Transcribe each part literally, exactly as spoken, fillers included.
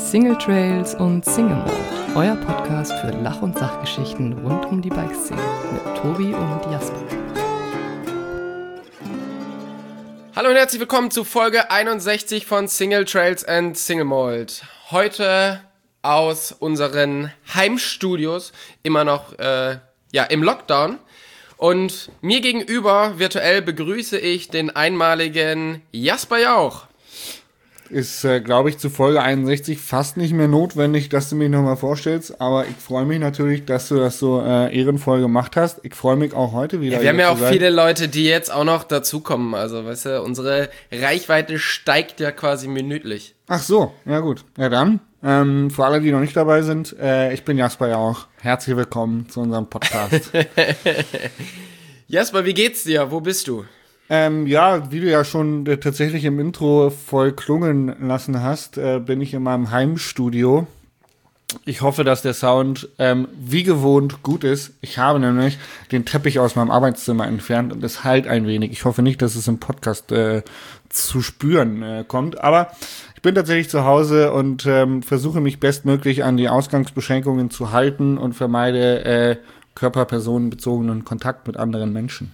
Single Trails und Single Mode, euer Podcast für Lach- und Sachgeschichten rund um die Bikeszene mit Tobi und Jasper. Hallo und herzlich willkommen zu Folge einundsechzig von Single Trails and Single Mode. Heute aus unseren Heimstudios, immer noch äh, ja, im Lockdown. Und mir gegenüber virtuell begrüße ich den einmaligen Jasper Jauch. Ist, äh, glaube ich, zu Folge einundsechzig fast nicht mehr notwendig, dass du mich nochmal vorstellst. Aber ich freue mich natürlich, dass du das so äh, ehrenvoll gemacht hast. Ich freue mich auch heute wieder. Ja, wir haben ja auch sein. viele Leute, die jetzt auch noch dazukommen. Also, weißt du, unsere Reichweite steigt ja quasi minütlich. Ach so, ja gut. Ja dann, ähm, für alle, die noch nicht dabei sind, äh, ich bin Jasper Jauch. Herzlich willkommen zu unserem Podcast. Jasper, wie geht's dir? Wo bist du? Ähm, ja, wie du ja schon äh, tatsächlich im Intro voll klungen lassen hast, äh, bin ich in meinem Heimstudio. Ich hoffe, dass der Sound ähm, wie gewohnt gut ist. Ich habe nämlich den Teppich aus meinem Arbeitszimmer entfernt und es halt ein wenig. Ich hoffe nicht, dass es im Podcast äh, zu spüren äh, kommt, aber ich bin tatsächlich zu Hause und ähm, versuche mich bestmöglich an die Ausgangsbeschränkungen zu halten und vermeide äh, körperpersonenbezogenen Kontakt mit anderen Menschen.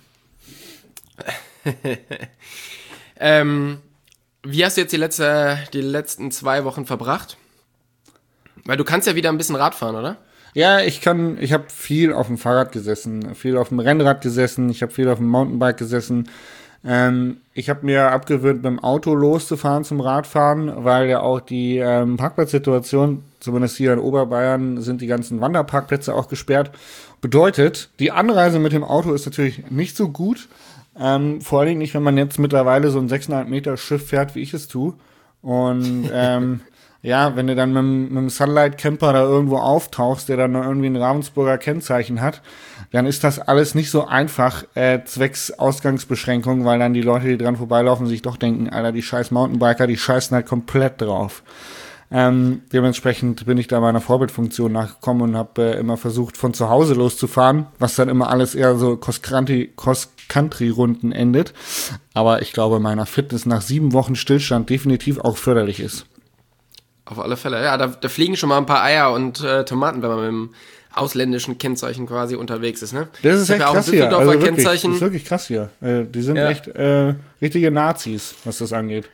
ähm, wie hast du jetzt die, letzte, die letzten zwei Wochen verbracht? Weil du kannst ja wieder ein bisschen Rad fahren, oder? Ja, ich kann, ich habe viel auf dem Fahrrad gesessen, viel auf dem Rennrad gesessen, ich habe viel auf dem Mountainbike gesessen. Ähm, ich habe mir abgewöhnt, mit dem Auto loszufahren zum Radfahren, weil ja auch die ähm, Parkplatzsituation, zumindest hier in Oberbayern, sind die ganzen Wanderparkplätze auch gesperrt. Bedeutet, die Anreise mit dem Auto ist natürlich nicht so gut. Ähm, vor allen Dingen nicht, wenn man jetzt mittlerweile so ein sechseinhalb Meter Schiff fährt, wie ich es tue. Und ähm, ja, wenn du dann mit, mit dem Sunlight Camper da irgendwo auftauchst, der dann noch irgendwie ein Ravensburger Kennzeichen hat, dann ist das alles nicht so einfach, äh, zwecks Ausgangsbeschränkung, weil dann die Leute, die dran vorbeilaufen, sich doch denken, Alter, die scheiß Mountainbiker, die scheißen halt komplett drauf. Ähm, dementsprechend bin ich da meiner Vorbildfunktion nachgekommen und habe äh, immer versucht, von zu Hause loszufahren, was dann immer alles eher so Cross-Country-Runden endet. Aber ich glaube, meiner Fitness nach sieben Wochen Stillstand definitiv auch förderlich ist. Auf alle Fälle, ja, da, da fliegen schon mal ein paar Eier und äh, Tomaten, wenn man mit dem ausländischen Kennzeichen quasi unterwegs ist, ne? Das ist echt ja krass hier. Also wirklich, Kennzeichen. Das ist wirklich krass hier. Äh, die sind ja. echt äh, richtige Nazis, was das angeht.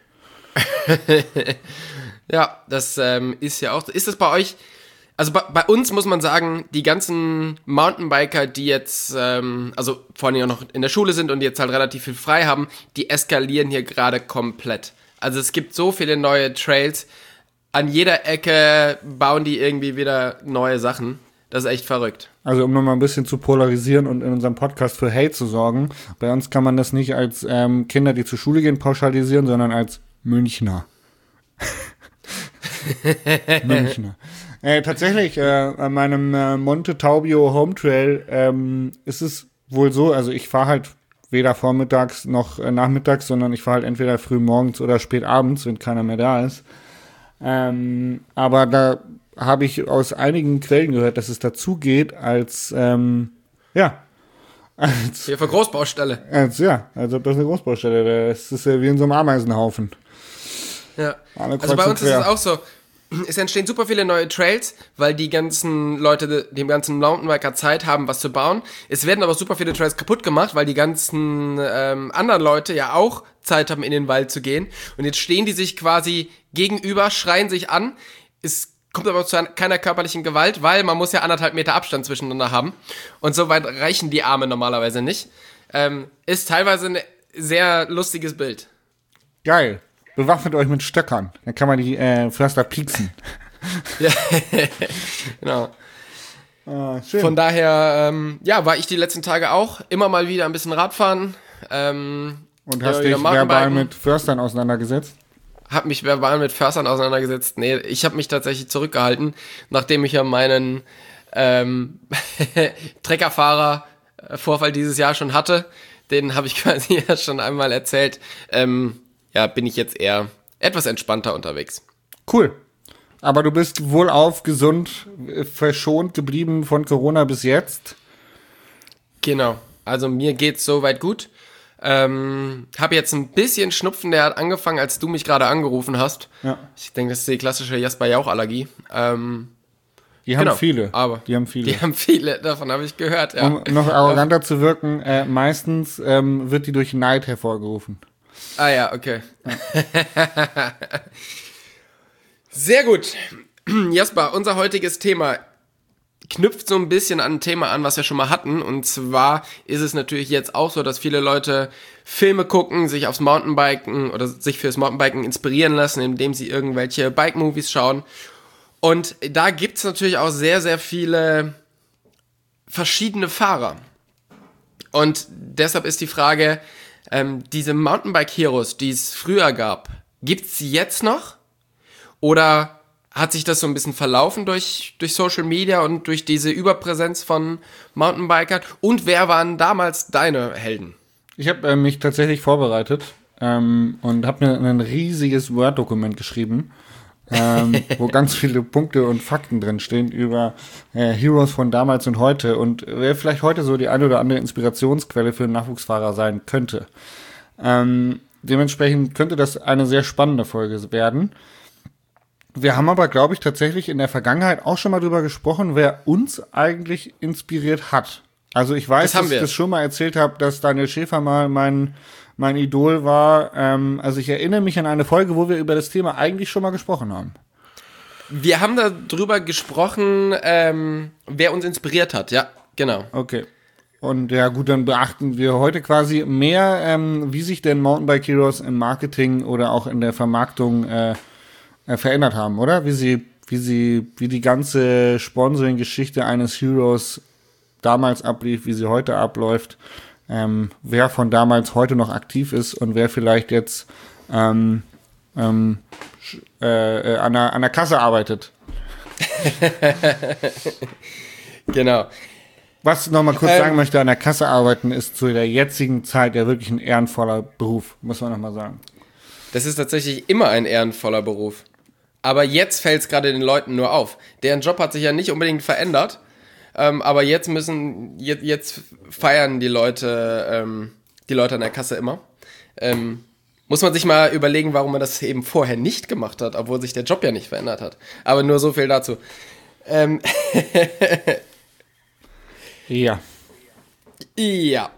Ja, das ähm, ist ja auch, ist das bei euch, also bei, bei uns muss man sagen, die ganzen Mountainbiker, die jetzt, ähm, also vor allem auch noch in der Schule sind und jetzt halt relativ viel frei haben, die eskalieren hier gerade komplett. Also es gibt so viele neue Trails, an jeder Ecke bauen die irgendwie wieder neue Sachen. Das ist echt verrückt. Also um nochmal ein bisschen zu polarisieren und in unserem Podcast für Hate zu sorgen, bei uns kann man das nicht als ähm, Kinder, die zur Schule gehen, pauschalisieren, sondern als Münchner. Münchner. Äh, tatsächlich, äh, an meinem äh, Monte Taubio Home Trail ähm, ist es wohl so, also ich fahre halt weder vormittags noch äh, nachmittags, sondern ich fahre halt entweder früh morgens oder spät abends, wenn keiner mehr da ist. Ähm, aber da habe ich aus einigen Quellen gehört, dass es dazu geht als, ähm, ja, als... Hier für Großbaustelle. Als, ja, also das ist eine Großbaustelle, das ist ja wie in so einem Ameisenhaufen. Ja, also bei uns ist es auch so, es entstehen super viele neue Trails, weil die ganzen Leute, die ganzen Mountainbiker Zeit haben, was zu bauen. Es werden aber super viele Trails kaputt gemacht, weil die ganzen ähm, anderen Leute ja auch Zeit haben, in den Wald zu gehen. Und jetzt stehen die sich quasi gegenüber, schreien sich an. Es kommt aber zu keiner körperlichen Gewalt, weil man muss ja anderthalb Meter Abstand zwischeneinander haben. Und so weit reichen die Arme normalerweise nicht. Ähm, ist teilweise ein sehr lustiges Bild. Geil. Bewaffnet euch mit Stöckern. Dann kann man die äh, Förster pieksen. Ja, genau. Ah, schön. Von daher, ähm, ja, war ich die letzten Tage auch immer mal wieder ein bisschen Radfahren. Ähm, Und hast dich verbal mit Förstern auseinandergesetzt? Hab mich verbal mit Förstern auseinandergesetzt. Nee, ich habe mich tatsächlich zurückgehalten, nachdem ich ja meinen ähm, Treckerfahrer-Vorfall dieses Jahr schon hatte. Den habe ich quasi ja schon einmal erzählt. Ähm, ja, bin ich jetzt eher etwas entspannter unterwegs. Cool. Aber du bist wohlauf, gesund, verschont geblieben von Corona bis jetzt? Genau. Also mir geht's soweit gut. Ähm, habe jetzt ein bisschen Schnupfen, der hat angefangen, als du mich gerade angerufen hast. Ja. Ich denke, das ist die klassische Jasper-Jauch-Allergie. Ähm, die haben genau, viele. Aber die haben viele. Die haben viele, davon habe ich gehört, ja. Um noch arroganter zu wirken, äh, meistens ähm, wird die durch Neid hervorgerufen. Ah ja, okay. Ja. Sehr gut. Jasper, unser heutiges Thema knüpft so ein bisschen an ein Thema an, was wir schon mal hatten. Und zwar ist es natürlich jetzt auch so, dass viele Leute Filme gucken, sich aufs Mountainbiken oder sich fürs Mountainbiken inspirieren lassen, indem sie irgendwelche Bike-Movies schauen. Und da gibt's natürlich auch sehr, sehr viele verschiedene Fahrer. Und deshalb ist die Frage, ähm, diese Mountainbike-Heroes, die es früher gab, gibt's sie jetzt noch? Oder hat sich das so ein bisschen verlaufen durch, durch Social Media und durch diese Überpräsenz von Mountainbikern? Und wer waren damals deine Helden? Ich habe äh, mich tatsächlich vorbereitet ähm, und habe mir ein riesiges Word-Dokument geschrieben, ähm, wo ganz viele Punkte und Fakten drin stehen über äh, Heroes von damals und heute und wer vielleicht heute so die eine oder andere Inspirationsquelle für einen Nachwuchsfahrer sein könnte. Ähm, dementsprechend könnte das eine sehr spannende Folge werden. Wir haben aber, glaube ich, tatsächlich in der Vergangenheit auch schon mal drüber gesprochen, wer uns eigentlich inspiriert hat. Also ich weiß, das dass ich das schon mal erzählt habe, dass Daniel Schäfer mal mein, mein Idol war. Ähm, also ich erinnere mich an eine Folge, wo wir über das Thema eigentlich schon mal gesprochen haben. Wir haben darüber gesprochen, ähm, wer uns inspiriert hat. Ja, genau. Okay. Und ja gut, dann beachten wir heute quasi mehr, ähm, wie sich denn Mountainbike Heroes im Marketing oder auch in der Vermarktung äh, verändert haben, oder? Wie sie, wie sie, wie die ganze Sponsoring-Geschichte eines Heroes damals ablief, wie sie heute abläuft, ähm, wer von damals heute noch aktiv ist und wer vielleicht jetzt ähm, ähm, äh, an, der, an der Kasse arbeitet. Genau. Was ich noch mal kurz ähm, sagen möchte, an der Kasse arbeiten ist zu der jetzigen Zeit ja wirklich ein ehrenvoller Beruf, muss man noch mal sagen. Das ist tatsächlich immer ein ehrenvoller Beruf. Aber jetzt fällt es gerade den Leuten nur auf. Deren Job hat sich ja nicht unbedingt verändert. Ähm, aber jetzt müssen, jetzt, jetzt feiern die Leute, ähm, die Leute an der Kasse immer. Ähm, muss man sich mal überlegen, warum man das eben vorher nicht gemacht hat, obwohl sich der Job ja nicht verändert hat. Aber nur so viel dazu. Ähm ja. Ja.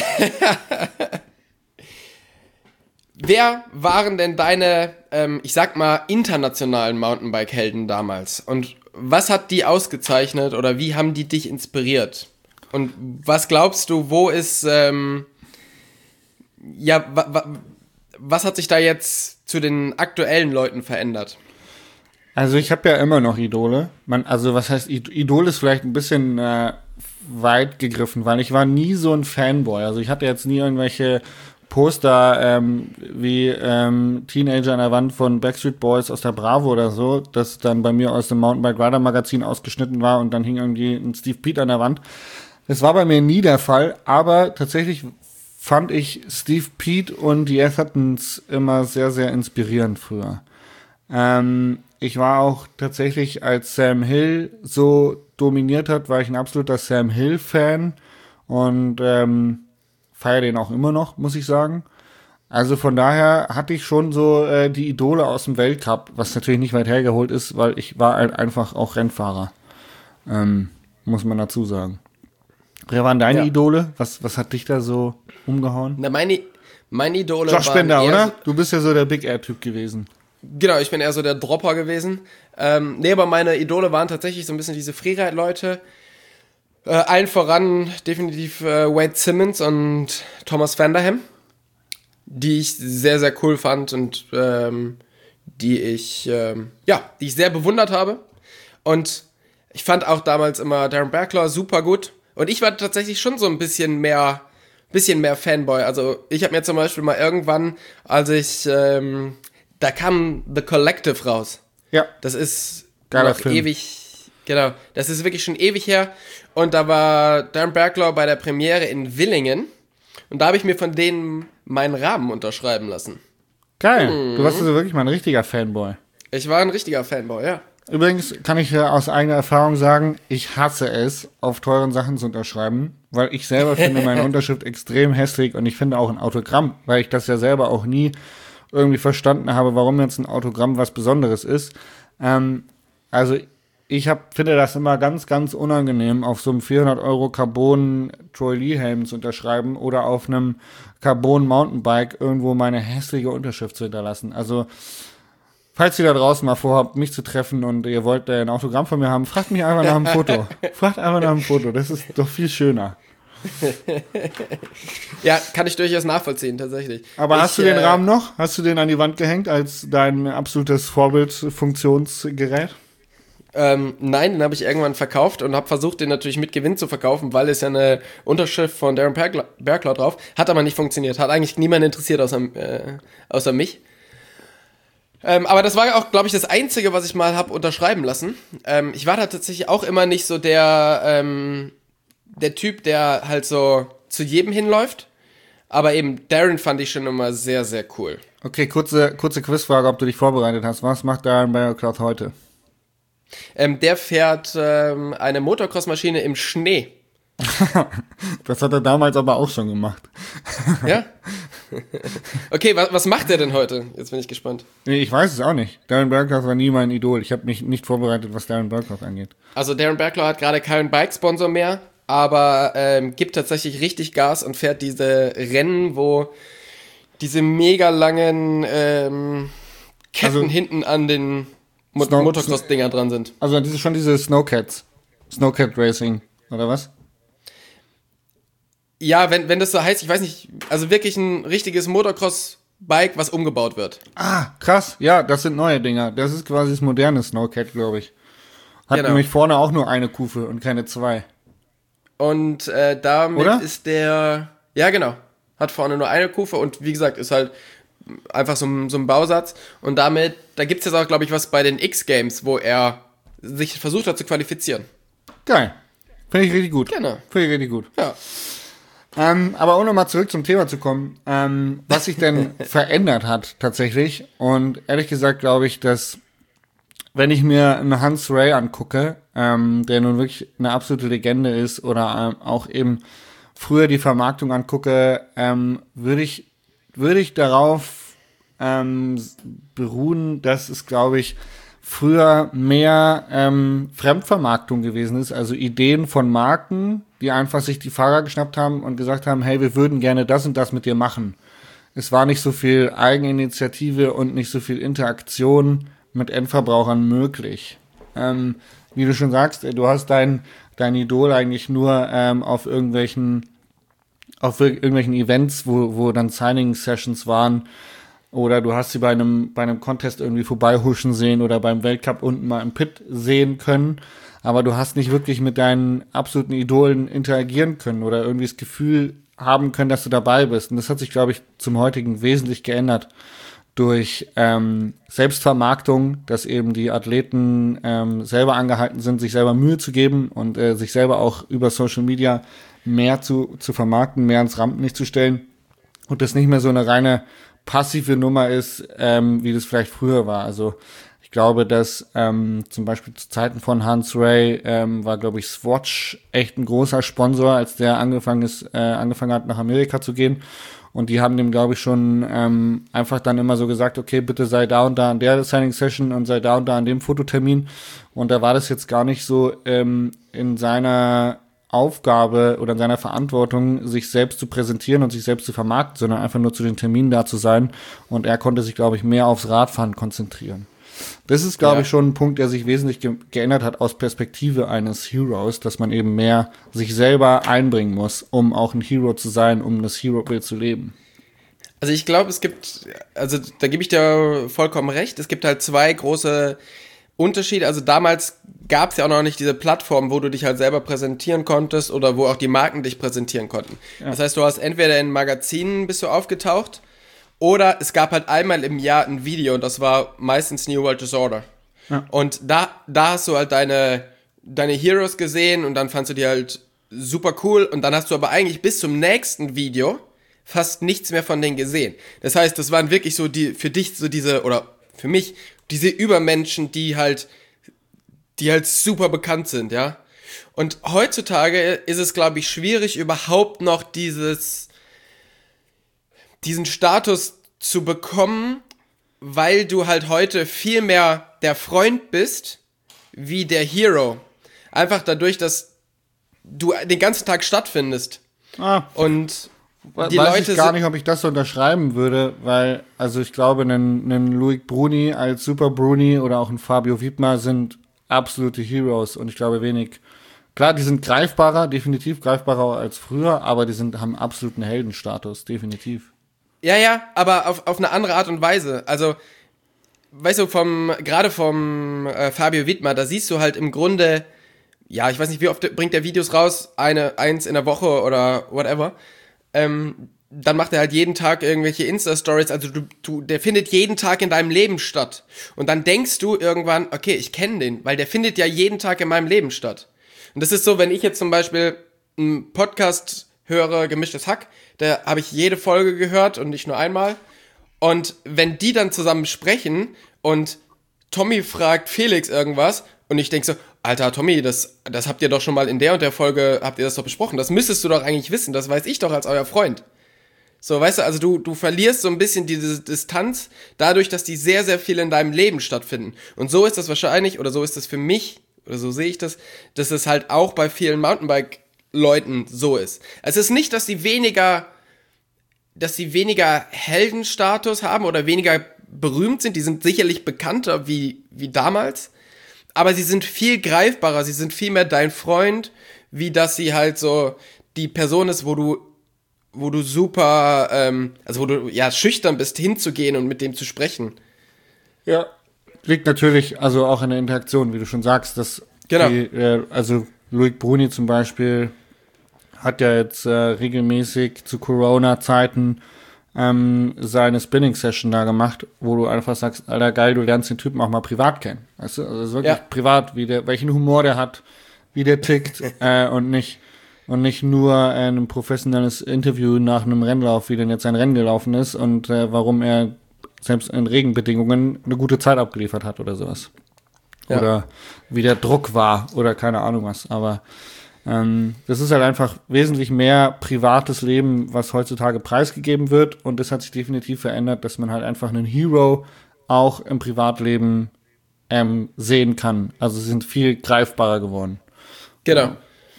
Wer waren denn deine, ähm, ich sag mal, internationalen Mountainbike-Helden damals? Und was hat die ausgezeichnet oder wie haben die dich inspiriert? Und was glaubst du, wo ist, ähm, ja, wa- wa- was hat sich da jetzt zu den aktuellen Leuten verändert? Also ich habe ja immer noch Idole. Man, also was heißt, Idol ist vielleicht ein bisschen äh, weit gegriffen, weil ich war nie so ein Fanboy. Also ich hatte jetzt nie irgendwelche Poster ähm, wie ähm, Teenager an der Wand von Backstreet Boys aus der Bravo oder so, das dann bei mir aus dem Mountainbike Rider Magazin ausgeschnitten war und dann hing irgendwie ein Steve Peat an der Wand. Das war bei mir nie der Fall, aber tatsächlich fand ich Steve Peat und die Athertons immer sehr, sehr inspirierend früher. Ähm, ich war auch tatsächlich, als Sam Hill so dominiert hat, war ich ein absoluter Sam Hill-Fan und ähm, feiere den auch immer noch, muss ich sagen. Also von daher hatte ich schon so äh, die Idole aus dem Weltcup, was natürlich nicht weit hergeholt ist, weil ich war halt einfach auch Rennfahrer. Ähm, muss man dazu sagen. Wer waren deine ja. Idole? Was, was hat dich da so umgehauen? Na, meine, meine Idole Josh Bender, oder? So, du bist ja so der Big Air-Typ gewesen. Genau, ich bin eher so der Dropper gewesen. Ähm, nee, aber meine Idole waren tatsächlich so ein bisschen diese Freeride-Leute. Äh, allen voran definitiv äh, Wade Simmons und Thomas Vanderham, die ich sehr, sehr cool fand und ähm, die ich, ähm, ja, die ich sehr bewundert habe. Und ich fand auch damals immer Darren Berklaw super gut. Und ich war tatsächlich schon so ein bisschen mehr, bisschen mehr Fanboy. Also ich habe mir zum Beispiel mal irgendwann, als ich, ähm, da kam The Collective raus. Ja. Das ist geiler noch Film. ewig, genau, das ist wirklich schon ewig her. Und da war Darren Berklaw bei der Premiere in Villingen. Und da habe ich mir von denen meinen Rahmen unterschreiben lassen. Geil. Mhm. Du warst also wirklich mal ein richtiger Fanboy. Ich war ein richtiger Fanboy, ja. Übrigens kann ich ja aus eigener Erfahrung sagen, ich hasse es, auf teuren Sachen zu unterschreiben, weil ich selber finde meine Unterschrift extrem hässlich und ich finde auch ein Autogramm, weil ich das ja selber auch nie irgendwie verstanden habe, warum jetzt ein Autogramm was Besonderes ist. Ähm, also ich hab, finde das immer ganz, ganz unangenehm, auf so einem vierhundert Euro Carbon Troy Lee Helm zu unterschreiben oder auf einem Carbon Mountainbike irgendwo meine hässliche Unterschrift zu hinterlassen. Also falls ihr da draußen mal vorhabt, mich zu treffen und ihr wollt ein Autogramm von mir haben, fragt mich einfach nach einem Foto. Fragt einfach nach einem Foto, das ist doch viel schöner. Ja, kann ich durchaus nachvollziehen, tatsächlich. Aber ich, hast du den äh, Rahmen noch? Hast du den an die Wand gehängt als dein absolutes Vorbildfunktionsgerät? Ähm, nein, den habe ich irgendwann verkauft und habe versucht, den natürlich mit Gewinn zu verkaufen, weil es ja eine Unterschrift von Darren Berglaw drauf. Hat aber nicht funktioniert. Hat eigentlich niemand interessiert außer, äh, außer mich. Ähm, aber das war ja auch, glaube ich, das Einzige, was ich mal habe unterschreiben lassen. Ähm, ich war da tatsächlich auch immer nicht so der, ähm, der Typ, der halt so zu jedem hinläuft. Aber eben Darren fand ich schon immer sehr, sehr cool. Okay, kurze, kurze Quizfrage, ob du dich vorbereitet hast. Was macht Darren Berglaw heute? Ähm, der fährt ähm, eine Motocross-Maschine im Schnee. Das hat er damals aber auch schon gemacht. Ja? Okay, was, was macht er denn heute? Jetzt bin ich gespannt. Nee, ich weiß es auch nicht. Darren Berglaw war nie mein Idol. Ich habe mich nicht vorbereitet, was Darren Berglaw angeht. Also Darren Berglaw hat gerade keinen Bike-Sponsor mehr, aber ähm, gibt tatsächlich richtig Gas und fährt diese Rennen, wo diese mega langen ähm, Ketten also, hinten an den Mot- Snow- Motocross-Dinger dran sind. Also das ist schon diese Snowcats. Snowcat Racing, oder was? Ja, wenn, wenn das so heißt, ich weiß nicht, also wirklich ein richtiges Motocross-Bike, was umgebaut wird. Ah, krass. Ja, das sind neue Dinger. Das ist quasi das moderne Snowcat, glaube ich. Hat genau. nämlich vorne auch nur eine Kufe und keine zwei. Und äh, damit oder? ist der, ja genau, hat vorne nur eine Kufe und wie gesagt, ist halt einfach so ein, so ein Bausatz. Und damit, da gibt es jetzt auch, glaube ich, was bei den X-Games, wo er sich versucht hat zu qualifizieren. Geil. Finde ich richtig gut. Genau. Finde ich richtig gut. Ja. Ähm, aber um nochmal zurück zum Thema zu kommen, ähm, was sich denn verändert hat tatsächlich. Und ehrlich gesagt glaube ich, dass wenn ich mir einen Hans Ray angucke, ähm, der nun wirklich eine absolute Legende ist, oder ähm, auch eben früher die Vermarktung angucke, ähm, würde ich, würde ich darauf ähm, beruhen, dass es, glaube ich, früher mehr ähm, Fremdvermarktung gewesen ist, also Ideen von Marken, die einfach sich die Fahrer geschnappt haben und gesagt haben, hey, wir würden gerne das und das mit dir machen. Es war nicht so viel Eigeninitiative und nicht so viel Interaktion mit Endverbrauchern möglich. Ähm, wie du schon sagst, du hast dein, dein Idol eigentlich nur ähm, auf irgendwelchen auf irgendwelchen Events, wo, wo dann Signing-Sessions waren, oder du hast sie bei einem, bei einem Contest irgendwie vorbeihuschen sehen oder beim Weltcup unten mal im Pit sehen können, aber du hast nicht wirklich mit deinen absoluten Idolen interagieren können oder irgendwie das Gefühl haben können, dass du dabei bist. Und das hat sich, glaube ich, zum heutigen wesentlich geändert durch ähm, Selbstvermarktung, dass eben die Athleten ähm, selber angehalten sind, sich selber Mühe zu geben und äh, sich selber auch über Social Media mehr zu, zu vermarkten, mehr ans Rampenlicht zu stellen und das nicht mehr so eine reine passive Nummer ist, ähm, wie das vielleicht früher war. Also ich glaube, dass ähm, zum Beispiel zu Zeiten von Hans Ray ähm, war, glaube ich, Swatch echt ein großer Sponsor, als der angefangen ist, äh, angefangen hat, nach Amerika zu gehen. Und die haben dem, glaube ich, schon ähm, einfach dann immer so gesagt, okay, bitte sei da und da an der Signing-Session und sei da und da an dem Fototermin. Und da war das jetzt gar nicht so ähm, in seiner Aufgabe oder in seiner Verantwortung, sich selbst zu präsentieren und sich selbst zu vermarkten, sondern einfach nur zu den Terminen da zu sein. Und er konnte sich, glaube ich, mehr aufs Radfahren konzentrieren. Das ist, glaube ja. ich, schon ein Punkt, der sich wesentlich ge- geändert hat aus Perspektive eines Heroes, dass man eben mehr sich selber einbringen muss, um auch ein Hero zu sein, um das Hero-Bild zu leben. Also ich glaube, es gibt, also da gebe ich dir vollkommen recht, es gibt halt zwei große Unterschiede. Also damals gab es ja auch noch nicht diese Plattform, wo du dich halt selber präsentieren konntest oder wo auch die Marken dich präsentieren konnten. Ja. Das heißt, du hast entweder in Magazinen bist du aufgetaucht oder es gab halt einmal im Jahr ein Video und das war meistens New World Disorder. Ja. Und da, da hast du halt deine, deine Heroes gesehen und dann fandst du die halt super cool und dann hast du aber eigentlich bis zum nächsten Video fast nichts mehr von denen gesehen. Das heißt, das waren wirklich so die, für dich so diese, oder für mich, diese Übermenschen, die halt, die halt super bekannt sind, ja. Und heutzutage ist es, glaube ich, schwierig, überhaupt noch dieses, diesen Status zu bekommen, weil du halt heute viel mehr der Freund bist, wie der Hero. Einfach dadurch, dass du den ganzen Tag stattfindest. Ah. Und die weiß Leute ich gar nicht, ob ich das so unterschreiben würde, weil, also ich glaube, ein, ein Loic Bruni als Super Bruni oder auch ein Fabio Wiedmer sind absolute Heroes und ich glaube wenig. Klar, die sind greifbarer, definitiv greifbarer als früher, aber die sind, haben absoluten Heldenstatus, definitiv. Ja, ja, aber auf, auf eine andere Art und Weise. Also, weißt du, vom, gerade vom äh, Fabio Wiedmer, da siehst du halt im Grunde, ja, ich weiß nicht, wie oft bringt der Videos raus, eine, eins in der Woche oder whatever. Ähm, dann macht er halt jeden Tag irgendwelche Insta-Stories, also du, du, der findet jeden Tag in deinem Leben statt. Und dann denkst du irgendwann, okay, ich kenne den, weil der findet ja jeden Tag in meinem Leben statt. Und das ist so, wenn ich jetzt zum Beispiel einen Podcast höre, Gemischtes Hack, da habe ich jede Folge gehört und nicht nur einmal. Und wenn die dann zusammen sprechen und Tommy fragt Felix irgendwas und ich denke so, Alter, Tommy, das, das habt ihr doch schon mal in der und der Folge, habt ihr das doch besprochen. Das müsstest du doch eigentlich wissen, das weiß ich doch als euer Freund. So, weißt du, also du, du verlierst so ein bisschen diese Distanz dadurch, dass die sehr, sehr viel in deinem Leben stattfinden. Und so ist das wahrscheinlich, oder so ist das für mich, oder so sehe ich das, dass es halt auch bei vielen Mountainbike-Leuten so ist. Es ist nicht, dass sie weniger, dass sie weniger Heldenstatus haben oder weniger berühmt sind. Die sind sicherlich bekannter wie, wie damals. Aber sie sind viel greifbarer, sie sind viel mehr dein Freund, wie dass sie halt so die Person ist, wo du, wo du super, ähm, also wo du ja schüchtern bist, hinzugehen und mit dem zu sprechen. Ja. Liegt natürlich also auch in der Interaktion, wie du schon sagst, dass genau. die, äh, also Loic Bruni zum Beispiel hat ja jetzt äh, regelmäßig zu Corona-Zeiten ähm, seine Spinning-Session da gemacht, wo du einfach sagst, Alter, geil, du lernst den Typen auch mal privat kennen. Weißt du, also wirklich ja. privat, wie der, welchen Humor der hat, wie der tickt äh, und nicht und nicht nur äh, ein professionelles Interview nach einem Rennlauf, wie denn jetzt sein Rennen gelaufen ist und äh, warum er selbst in Regenbedingungen eine gute Zeit abgeliefert hat oder sowas. Ja. Oder wie der Druck war oder keine Ahnung was. Aber ähm, das ist halt einfach wesentlich mehr privates Leben, was heutzutage preisgegeben wird. Und das hat sich definitiv verändert, dass man halt einfach einen Hero auch im Privatleben ähm, sehen kann. Also sie sind viel greifbarer geworden. Genau.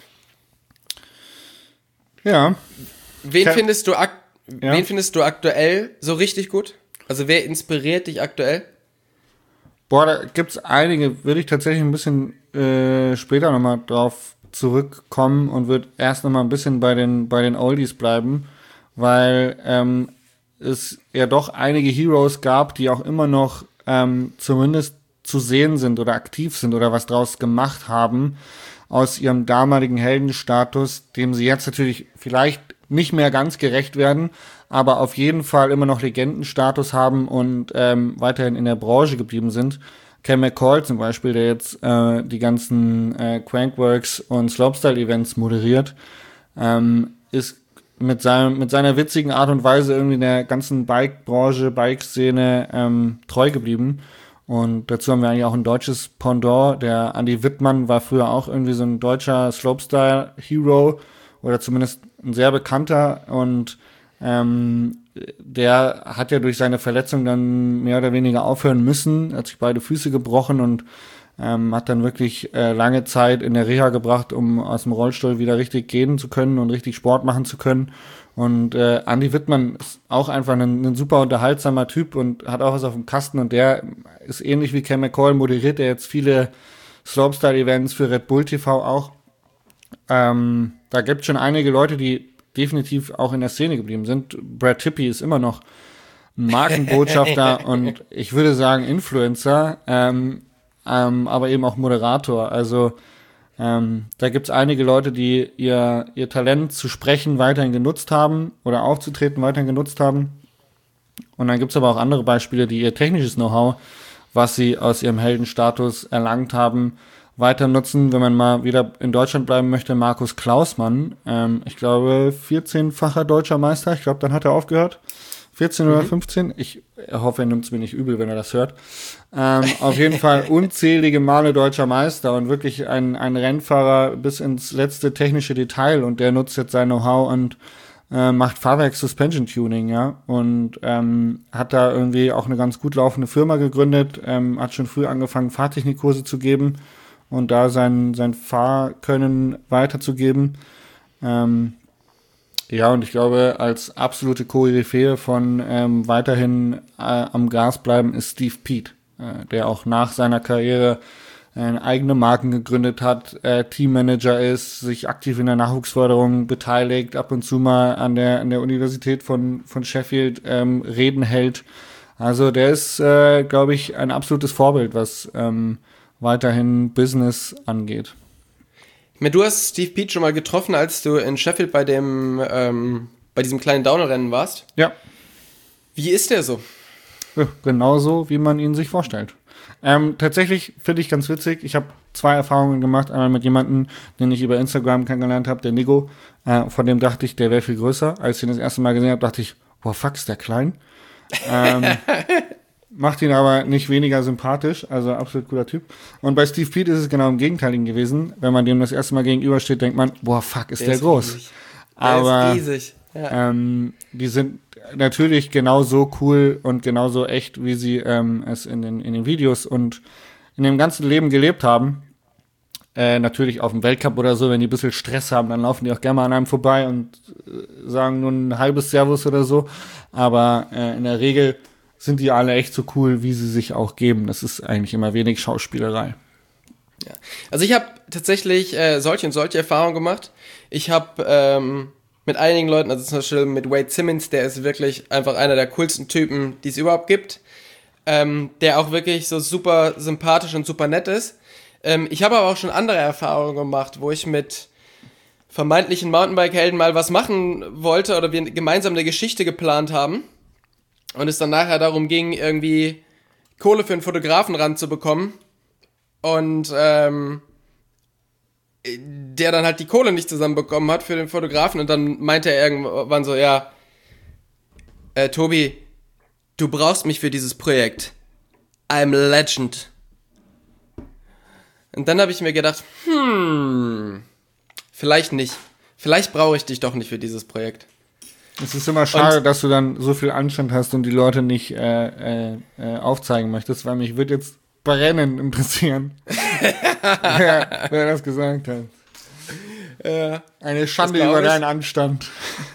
Ja. Wen Ke- findest du ak- ja. wen findest du aktuell so richtig gut? Also wer inspiriert dich aktuell? Boah, da gibt's einige, würde ich tatsächlich ein bisschen äh, später nochmal drauf zurückkommen und würde erst nochmal ein bisschen bei den bei den Oldies bleiben, weil ähm, es ja doch einige Heroes gab, die auch immer noch ähm, zumindest zu sehen sind oder aktiv sind oder was draus gemacht haben aus ihrem damaligen Heldenstatus, dem sie jetzt natürlich vielleicht nicht mehr ganz gerecht werden, aber auf jeden Fall immer noch Legendenstatus haben und ähm, weiterhin in der Branche geblieben sind. Cam McCall zum Beispiel, der jetzt äh, die ganzen äh, Crankworks und Slopestyle-Events moderiert, ähm, ist mit, seinem, mit seiner witzigen Art und Weise irgendwie in der ganzen Bike-Branche, Bike-Szene ähm, treu geblieben. Und dazu haben wir eigentlich auch ein deutsches Pendant. Der Andi Wittmann war früher auch irgendwie so ein deutscher Slopestyle-Hero oder zumindest ein sehr bekannter und ähm, der hat ja durch seine Verletzung dann mehr oder weniger aufhören müssen, hat sich beide Füße gebrochen und ähm, hat dann wirklich äh, lange Zeit in der Reha gebracht, um aus dem Rollstuhl wieder richtig gehen zu können und richtig Sport machen zu können. Und äh, Andi Wittmann ist auch einfach ein, ein super unterhaltsamer Typ und hat auch was auf dem Kasten und der ist ähnlich wie Cam McCall, moderiert er jetzt viele Slopestyle-Events für Red Bull T V auch. Ähm, da gibt es schon einige Leute, die definitiv auch in der Szene geblieben sind. Brad Tippie ist immer noch ein Markenbotschafter und ich würde sagen Influencer, ähm, ähm, aber eben auch Moderator. Also ähm, da gibt es einige Leute, die ihr, ihr Talent zu sprechen weiterhin genutzt haben oder aufzutreten weiterhin genutzt haben. Und dann gibt es aber auch andere Beispiele, die ihr technisches Know-how, was sie aus ihrem Heldenstatus erlangt haben, weiter nutzen. Wenn man mal wieder in Deutschland bleiben möchte, Markus Klausmann, ähm, ich glaube vierzehnfacher deutscher Meister, ich glaube, dann hat er aufgehört. vierzehn oder fünfzehn. Ich hoffe, er nimmt es mir nicht übel, wenn er das hört. Ähm, auf jeden Fall unzählige Male deutscher Meister und wirklich ein, ein Rennfahrer bis ins letzte technische Detail. Und der nutzt jetzt sein Know-how und äh, macht Fahrwerks-Suspension-Tuning, ja. Und ähm, hat da irgendwie auch eine ganz gut laufende Firma gegründet, ähm, hat schon früh angefangen, Fahrtechnikkurse zu geben und da sein, sein Fahrkönnen weiterzugeben. Ähm, Ja, und ich glaube, als absolute Koryphäe von ähm, weiterhin äh, am Gas bleiben ist Steve Peat, äh, der auch nach seiner Karriere äh, eigene Marken gegründet hat, äh, Teammanager ist, sich aktiv in der Nachwuchsförderung beteiligt, ab und zu mal an der an der Universität von von Sheffield ähm, Reden hält. Also der ist, äh, glaube ich, ein absolutes Vorbild, was ähm, weiterhin Business angeht. Du hast Steve Peat schon mal getroffen, als du in Sheffield bei dem ähm, bei diesem kleinen Downhill-Rennen warst. Ja. Wie ist der so? Ja, genauso, wie man ihn sich vorstellt. Ähm, tatsächlich finde ich ganz witzig. Ich habe zwei Erfahrungen gemacht. Einmal mit jemandem, den ich über Instagram kennengelernt habe, der Nico. Äh, von dem dachte ich, der wäre viel größer. Als ich ihn das erste Mal gesehen habe, dachte ich, boah, fuck, ist der klein. Ähm, macht ihn aber nicht weniger sympathisch, also absolut cooler Typ. Und bei Steve Peat ist es genau im Gegenteiligen gewesen. Wenn man dem das erste Mal gegenübersteht, denkt man, boah, fuck, ist der, der ist groß. Riesig. Der aber ist riesig. Ja. Ähm, die sind natürlich genauso cool und genauso echt, wie sie ähm, es in den, in den Videos und in dem ganzen Leben gelebt haben. Äh, natürlich auf dem Weltcup oder so, wenn die ein bisschen Stress haben, dann laufen die auch gerne mal an einem vorbei und äh, sagen nur ein halbes Servus oder so. Aber äh, in der Regel sind die alle echt so cool, wie sie sich auch geben. Das ist eigentlich immer wenig Schauspielerei. Ja. Also ich habe tatsächlich äh, solche und solche Erfahrungen gemacht. Ich habe ähm, mit einigen Leuten, also zum Beispiel mit Wade Simmons, der ist wirklich einfach einer der coolsten Typen, die es überhaupt gibt. Ähm, der auch wirklich so super sympathisch und super nett ist. Ähm, ich habe aber auch schon andere Erfahrungen gemacht, wo ich mit vermeintlichen Mountainbike-Helden mal was machen wollte oder wir gemeinsam eine Geschichte geplant haben. Und es dann nachher darum ging, irgendwie Kohle für einen Fotografen ranzubekommen. Und ähm, der dann halt die Kohle nicht zusammenbekommen hat für den Fotografen. Und dann meinte er irgendwann so, ja, äh, Tobi, du brauchst mich für dieses Projekt. I'm a legend. Und dann habe ich mir gedacht, hm, vielleicht nicht. Vielleicht brauche ich dich doch nicht für dieses Projekt. Es ist immer schade, und, dass du dann so viel Anstand hast und die Leute nicht äh, äh, aufzeigen möchtest, weil mich würde jetzt brennend interessieren, wer, wer das gesagt hat. Äh, Eine Schande über deinen Anstand.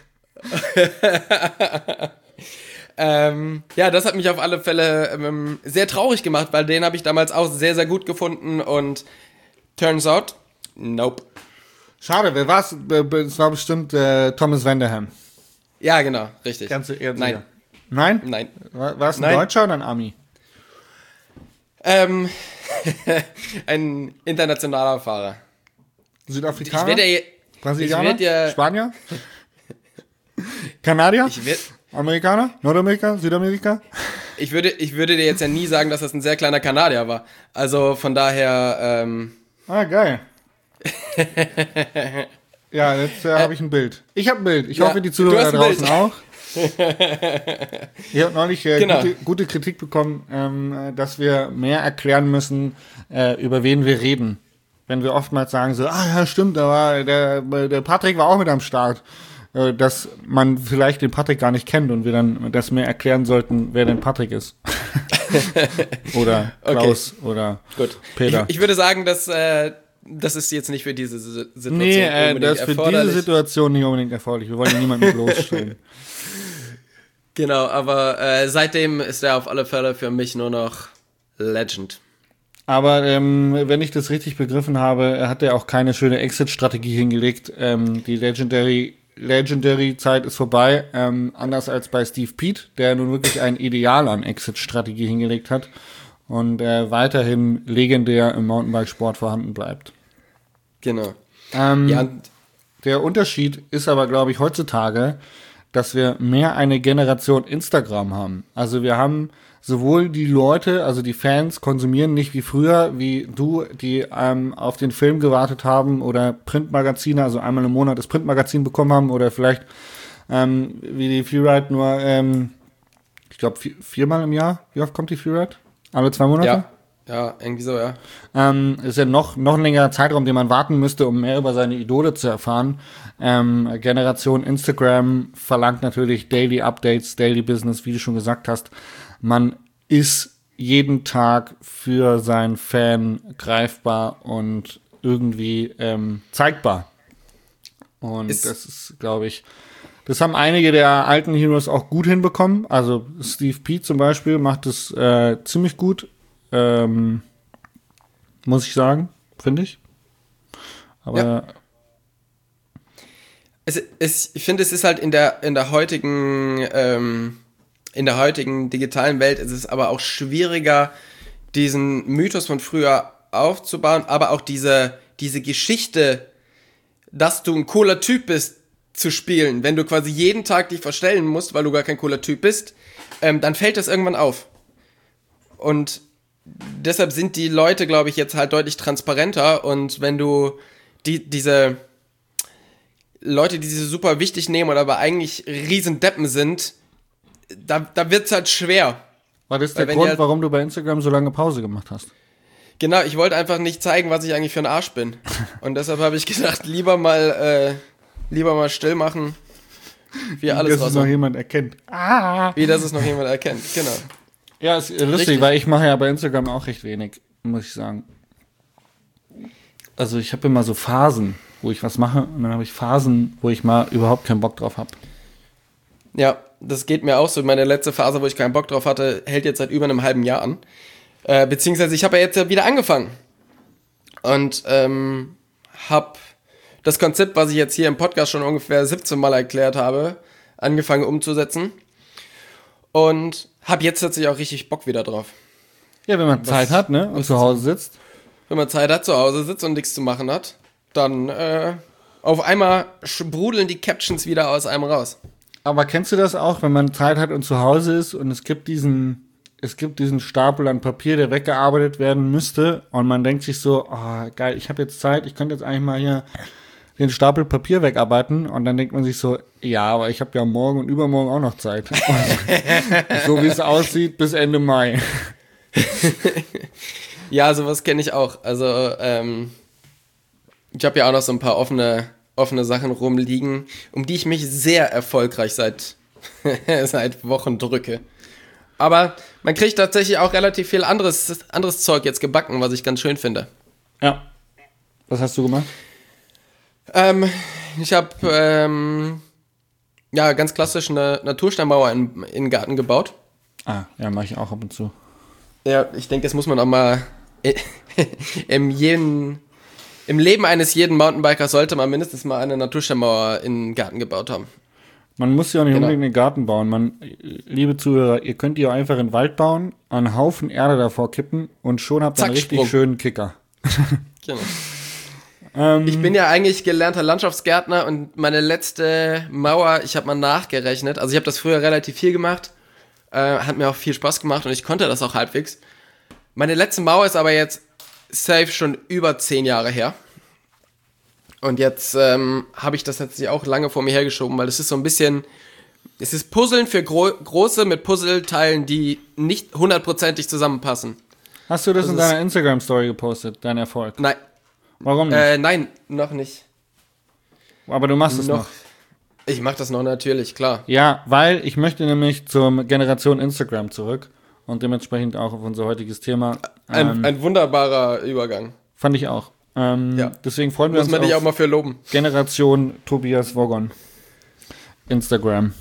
ähm, ja, das hat mich auf alle Fälle ähm, sehr traurig gemacht, weil den habe ich damals auch sehr, sehr gut gefunden und turns out, nope. Schade, wer war's? Es war bestimmt äh, Thomas Vanderham. Ja, genau, richtig. Ganz so eher Nein. Nein? Nein. War, war es ein Nein. Deutscher oder ein Ami? Ähm, ein internationaler Fahrer. Südafrikaner? Ich werde, Brasilianer? Ich werde, Spanier? Kanadier? Ich werde, Amerikaner? Nordamerika? Südamerika? Ich würde, ich würde dir jetzt ja nie sagen, dass das ein sehr kleiner Kanadier war. Also von daher, ähm... Ah, geil. Ja, jetzt äh, habe ich ein Bild. Ich habe ein Bild. Ich ja, hoffe, die Zuhörer da draußen Bild. Auch. Ich habe neulich äh, genau. gute, gute Kritik bekommen, ähm, dass wir mehr erklären müssen, äh, über wen wir reden. Wenn wir oftmals sagen so, ah ja, stimmt, da war der, der Patrick war auch mit am Start. Äh, dass man vielleicht den Patrick gar nicht kennt und wir dann das mehr erklären sollten, wer denn Patrick ist. Oder Klaus okay. oder Gut. Peter. Ich, ich würde sagen, dass... Äh, Das ist jetzt nicht für diese Situation nee, äh, unbedingt das ist für diese Situation nicht unbedingt erforderlich. Wir wollen ja niemanden bloßstellen. Genau, aber äh, seitdem ist er auf alle Fälle für mich nur noch Legend. Aber ähm, wenn ich das richtig begriffen habe, hat er auch keine schöne Exit-Strategie hingelegt. Ähm, die Legendary Legendary-Zeit ist vorbei. Ähm, anders als bei Steve Peat, der nun wirklich ein Ideal an Exit-Strategie hingelegt hat. Und äh, weiterhin legendär im Mountainbikesport vorhanden bleibt. Genau. Ähm, ja. Der Unterschied ist aber, glaube ich, heutzutage, dass wir mehr eine Generation Instagram haben. Also wir haben sowohl die Leute, also die Fans konsumieren nicht wie früher, wie du, die ähm, auf den Film gewartet haben oder Printmagazine, also einmal im Monat das Printmagazin bekommen haben oder vielleicht ähm, wie die Freeride nur ähm, glaube, vier, viermal im Jahr. Wie oft kommt die Freeride? Alle zwei Monate? Ja, ja, irgendwie so, ja. Ähm, ist ja noch, noch ein längerer Zeitraum, den man warten müsste, um mehr über seine Idole zu erfahren. Ähm, Generation Instagram verlangt natürlich Daily Updates, Daily Business, wie du schon gesagt hast. Man ist jeden Tag für seinen Fan greifbar und irgendwie ähm, zeigbar. Und ist das ist, glaube ich, das haben einige der alten Heroes auch gut hinbekommen. Also Steve P zum Beispiel macht es äh, ziemlich gut. Ähm, muss ich sagen, finde ich. Aber ja. es, es, ich finde, es ist halt in der in der heutigen ähm, in der heutigen digitalen Welt ist es aber auch schwieriger, diesen Mythos von früher aufzubauen, aber auch diese diese Geschichte, dass du ein cooler Typ bist, zu spielen. Wenn du quasi jeden Tag dich verstellen musst, weil du gar kein cooler Typ bist, ähm, dann fällt das irgendwann auf. Und deshalb sind die Leute, glaube ich, jetzt halt deutlich transparenter. Und wenn du die, diese Leute, die sie super wichtig nehmen oder aber eigentlich riesen Deppen sind, da, da wird's halt schwer. War das der Grund, halt, warum du bei Instagram so lange Pause gemacht hast? Genau, ich wollte einfach nicht zeigen, was ich eigentlich für ein Arsch bin. Und deshalb habe ich gedacht, lieber mal, äh, lieber mal still machen, wie alles raus. Wie das es noch jemand erkennt. Ah. Wie das es noch jemand erkennt, genau. Ja, ist lustig, Richtig. Weil ich mache ja bei Instagram auch recht wenig, muss ich sagen. Also ich habe immer so Phasen, wo ich was mache und dann habe ich Phasen, wo ich mal überhaupt keinen Bock drauf habe. Ja, das geht mir auch so. Meine letzte Phase, wo ich keinen Bock drauf hatte, hält jetzt seit über einem halben Jahr an. Äh, beziehungsweise ich habe ja jetzt ja wieder angefangen und ähm, habe das Konzept, was ich jetzt hier im Podcast schon ungefähr siebzehn Mal erklärt habe, angefangen umzusetzen und habe jetzt tatsächlich auch richtig Bock wieder drauf. Ja, wenn man was, Zeit hat, ne, und zu Hause sitzt. Wenn man Zeit hat, zu Hause sitzt und nichts zu machen hat, dann äh, auf einmal sprudeln die Captions wieder aus einem raus. Aber kennst du das auch, wenn man Zeit hat und zu Hause ist und es gibt diesen Es gibt diesen Stapel an Papier, der weggearbeitet werden müsste und man denkt sich so, oh, geil, ich habe jetzt Zeit, ich könnte jetzt eigentlich mal hier den Stapel Papier wegarbeiten und dann denkt man sich so, ja, aber ich habe ja morgen und übermorgen auch noch Zeit. So wie es aussieht, bis Ende Mai. Ja, sowas kenne ich auch. Also ähm, ich habe ja auch noch so ein paar offene, offene Sachen rumliegen, um die ich mich sehr erfolgreich seit, seit Wochen drücke. Aber man kriegt tatsächlich auch relativ viel anderes, anderes Zeug jetzt gebacken, was ich ganz schön finde. Ja. Was hast du gemacht? Ähm, ich habe ähm, ja ganz klassisch eine Natursteinmauer in, in den Garten gebaut. Ah, ja, mache ich auch ab und zu. Ja, ich denke, das muss man auch mal im, jeden, im Leben eines jeden Mountainbikers sollte man mindestens mal eine Natursteinmauer in den Garten gebaut haben. Man muss ja auch nicht genau. unbedingt einen Garten bauen. Man, liebe Zuhörer, ihr könnt ja einfach einen Wald bauen, einen Haufen Erde davor kippen und schon habt ihr einen richtig Sprung. schönen Kicker. Genau. ähm, ich bin ja eigentlich gelernter Landschaftsgärtner und meine letzte Mauer, ich habe mal nachgerechnet, also ich habe das früher relativ viel gemacht, äh, hat mir auch viel Spaß gemacht und ich konnte das auch halbwegs. Meine letzte Mauer ist aber jetzt safe schon über zehn Jahre her. Und jetzt ähm, habe ich das tatsächlich auch lange vor mir hergeschoben, weil es ist so ein bisschen, es ist Puzzeln für gro- große mit Puzzleteilen, die nicht hundertprozentig zusammenpassen. Hast du das, das in deiner Instagram-Story gepostet, dein Erfolg? Nein. Warum nicht? Äh, nein, noch nicht. Aber du machst es noch. noch. Ich mach das noch natürlich, klar. Ja, weil ich möchte nämlich zur Generation Instagram zurück und dementsprechend auch auf unser heutiges Thema. Ein, ähm, ein wunderbarer Übergang. Fand ich auch. Ähm, ja. Deswegen freuen wir Muss uns man dich auch mal für loben. Generation Tobias Woggon. Instagram.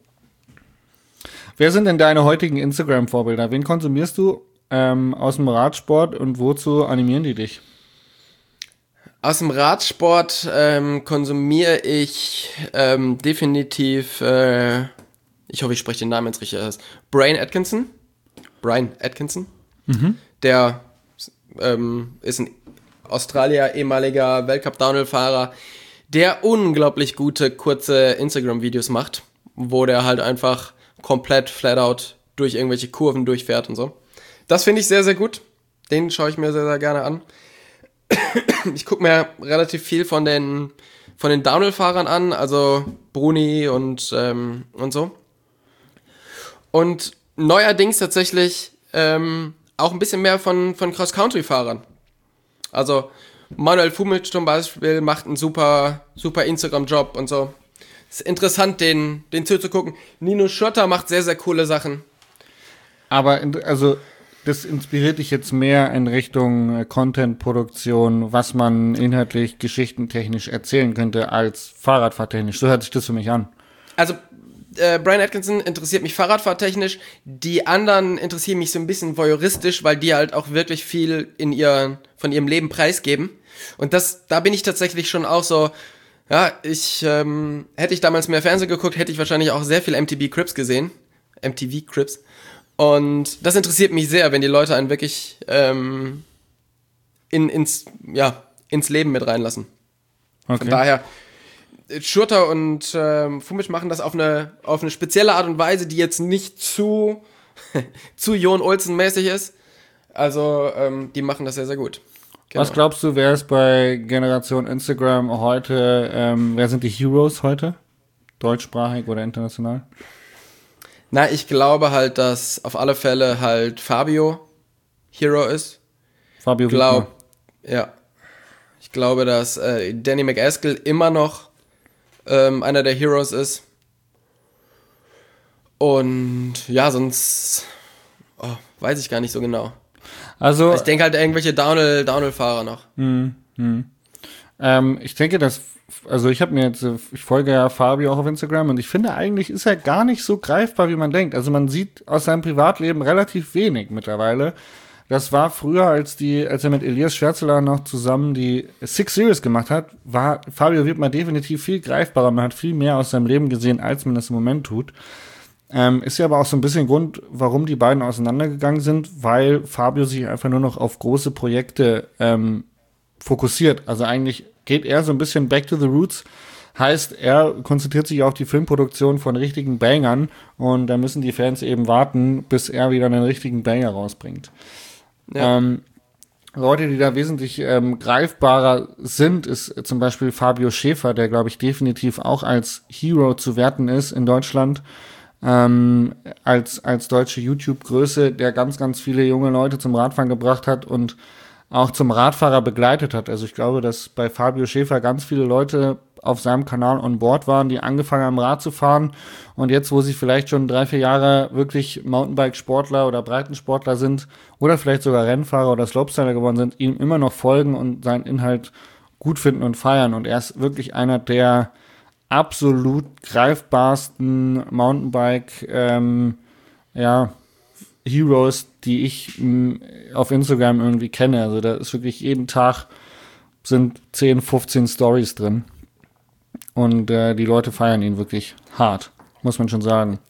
Wer sind denn deine heutigen Instagram-Vorbilder? Wen konsumierst du ähm, aus dem Radsport und wozu animieren die dich? Aus dem Radsport ähm, konsumiere ich ähm, definitiv, äh, ich hoffe, ich spreche den Namen jetzt richtig aus, Brian Atkinson. Brian Atkinson. Mhm. Der ähm, ist ein Australier, ehemaliger Weltcup-Downhill-Fahrer, der unglaublich gute, kurze Instagram-Videos macht, wo der halt einfach komplett flat-out durch irgendwelche Kurven durchfährt und so. Das finde ich sehr, sehr gut. Den schaue ich mir sehr, sehr gerne an. Ich gucke mir relativ viel von den, von den Downhill-Fahrern an, also Bruni und, ähm, und so. Und neuerdings tatsächlich ähm, auch ein bisschen mehr von, von Cross-Country-Fahrern. Also Manuel Fumic zum Beispiel macht einen super, super Instagram-Job und so. Ist interessant, den, den zuzugucken. Nino Schurter macht sehr, sehr coole Sachen. Aber, also, das inspiriert dich jetzt mehr in Richtung Content-Produktion, was man inhaltlich, geschichtentechnisch erzählen könnte, als Fahrradfahrtechnisch. So hört sich das für mich an. Also, äh, Brian Atkinson interessiert mich Fahrradfahrtechnisch. Die anderen interessieren mich so ein bisschen voyeuristisch, weil die halt auch wirklich viel in ihr, von ihrem Leben preisgeben. Und das, da bin ich tatsächlich schon auch so, ja, ich, ähm, hätte ich damals mehr Fernsehen geguckt, hätte ich wahrscheinlich auch sehr viel M T V Cribs gesehen. M T V Cribs. Und das interessiert mich sehr, wenn die Leute einen wirklich ähm, in, ins, ja, ins Leben mit reinlassen. Okay. Von daher, Schurter und ähm, Fumic machen das auf eine, auf eine spezielle Art und Weise, die jetzt nicht zu, zu Jon Olsen-mäßig ist. Also, ähm, die machen das sehr, sehr gut. Genau. Was glaubst du, wer ist bei Generation Instagram heute, ähm, wer sind die Heroes heute? Deutschsprachig oder international? Na, ich glaube halt, dass auf alle Fälle halt Fabio Hero ist. Fabio Glaub, ja. Ich glaube, dass äh, Danny McAskill immer noch ähm, einer der Heroes ist. Und ja, sonst oh, weiß ich gar nicht so genau. Also ich denke halt irgendwelche Downhill, Downhill-Fahrer noch. Hm, hm. Ähm, ich denke, dass, also ich habe mir jetzt, ich folge ja Fabio auch auf Instagram und ich finde, eigentlich ist er gar nicht so greifbar, wie man denkt. Also man sieht aus seinem Privatleben relativ wenig mittlerweile. Das war früher, als die, als er mit Elias Schwärzeler noch zusammen die Six Series gemacht hat, war Fabio Wibmer definitiv viel greifbarer. Man hat viel mehr aus seinem Leben gesehen, als man das im Moment tut. Ähm, ist ja aber auch so ein bisschen Grund, warum die beiden auseinandergegangen sind, weil Fabio sich einfach nur noch auf große Projekte ähm, fokussiert. Also eigentlich geht er so ein bisschen back to the roots. Heißt, er konzentriert sich auf die Filmproduktion von richtigen Bangern und da müssen die Fans eben warten, bis er wieder einen richtigen Banger rausbringt. Ja. Ähm, Leute, die da wesentlich ähm, greifbarer sind, ist zum Beispiel Fabio Schäfer, der, glaube ich, definitiv auch als Hero zu werten ist in Deutschland. Ähm, als, als deutsche YouTube-Größe, der ganz, ganz viele junge Leute zum Radfahren gebracht hat und auch zum Radfahrer begleitet hat. Also ich glaube, dass bei Fabio Schäfer ganz viele Leute auf seinem Kanal on board waren, die angefangen haben, Rad zu fahren und jetzt, wo sie vielleicht schon drei, vier Jahre wirklich Mountainbike-Sportler oder Breitensportler sind oder vielleicht sogar Rennfahrer oder Slopestyler geworden sind, ihm immer noch folgen und seinen Inhalt gut finden und feiern. Und er ist wirklich einer der absolut greifbarsten Mountainbike ähm, ja, Heroes, die ich m, auf Instagram irgendwie kenne. Also da ist wirklich jeden Tag sind zehn, fünfzehn Stories drin. Und äh, die Leute feiern ihn wirklich hart, muss man schon sagen.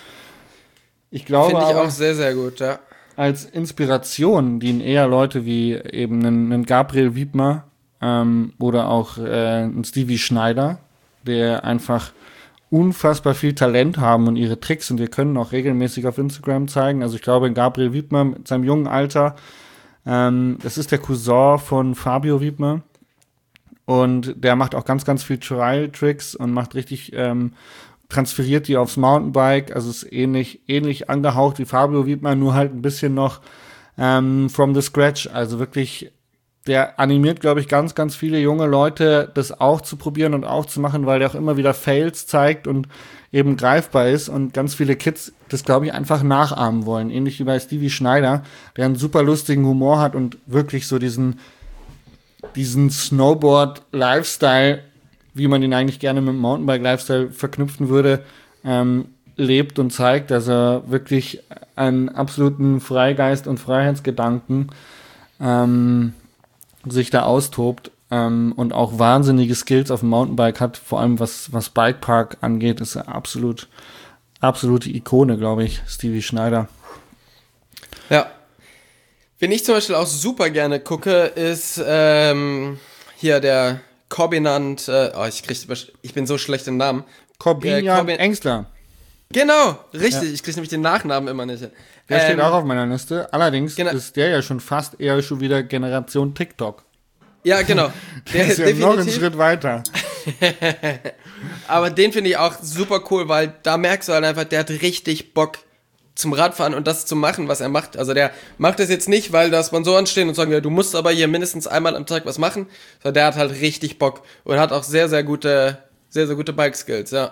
Ich glaube Finde ich aber, auch sehr, sehr gut, ja. Als Inspiration dienen eher Leute wie eben einen, einen Gabriel Wiedmer ähm, oder auch äh, einen Stevie Schneider, der einfach unfassbar viel Talent haben und ihre Tricks und wir können auch regelmäßig auf Instagram zeigen. Also ich glaube, Gabriel Wiedmer mit seinem jungen Alter, ähm, das ist der Cousin von Fabio Wiedmer und der macht auch ganz, ganz viel Trial-Tricks und macht richtig, ähm, transferiert die aufs Mountainbike, also ist ähnlich, ähnlich angehaucht wie Fabio Wiedmer, nur halt ein bisschen noch ähm, from the scratch, also wirklich der animiert, glaube ich, ganz, ganz viele junge Leute, das auch zu probieren und auch zu machen, weil der auch immer wieder Fails zeigt und eben greifbar ist und ganz viele Kids das, glaube ich, einfach nachahmen wollen. Ähnlich wie bei Stevie Schneider, der einen super lustigen Humor hat und wirklich so diesen, diesen Snowboard-Lifestyle, wie man ihn eigentlich gerne mit dem Mountainbike-Lifestyle verknüpfen würde, ähm, lebt und zeigt, dass er wirklich einen absoluten Freigeist und Freiheitsgedanken ähm, sich da austobt ähm, und auch wahnsinnige Skills auf dem Mountainbike hat, vor allem was, was Bikepark angeht, ist er absolut, absolute Ikone, glaube ich, Stevie Schneider. Ja. Wen ich zum Beispiel auch super gerne gucke, ist ähm, hier der Corbinant, äh, oh, ich, krieg, ich bin so schlecht im Namen. Corbinian äh, Corbin- Engstler. Genau, richtig, ja. Ich kriege nämlich den Nachnamen immer nicht. Der ähm, steht auch auf meiner Liste. Allerdings genau. ist der ja schon fast eher schon wieder Generation TikTok. Ja, genau. Der, der ist ja definitiv noch einen Schritt weiter. Aber den finde ich auch super cool, weil da merkst du halt einfach, der hat richtig Bock, zum Radfahren und das zu machen, was er macht. Also der macht das jetzt nicht, weil da Sponsoren stehen und sagen, ja, du musst aber hier mindestens einmal am Tag was machen, sondern der hat halt richtig Bock und hat auch sehr, sehr gute, sehr, sehr gute Bike-Skills, ja.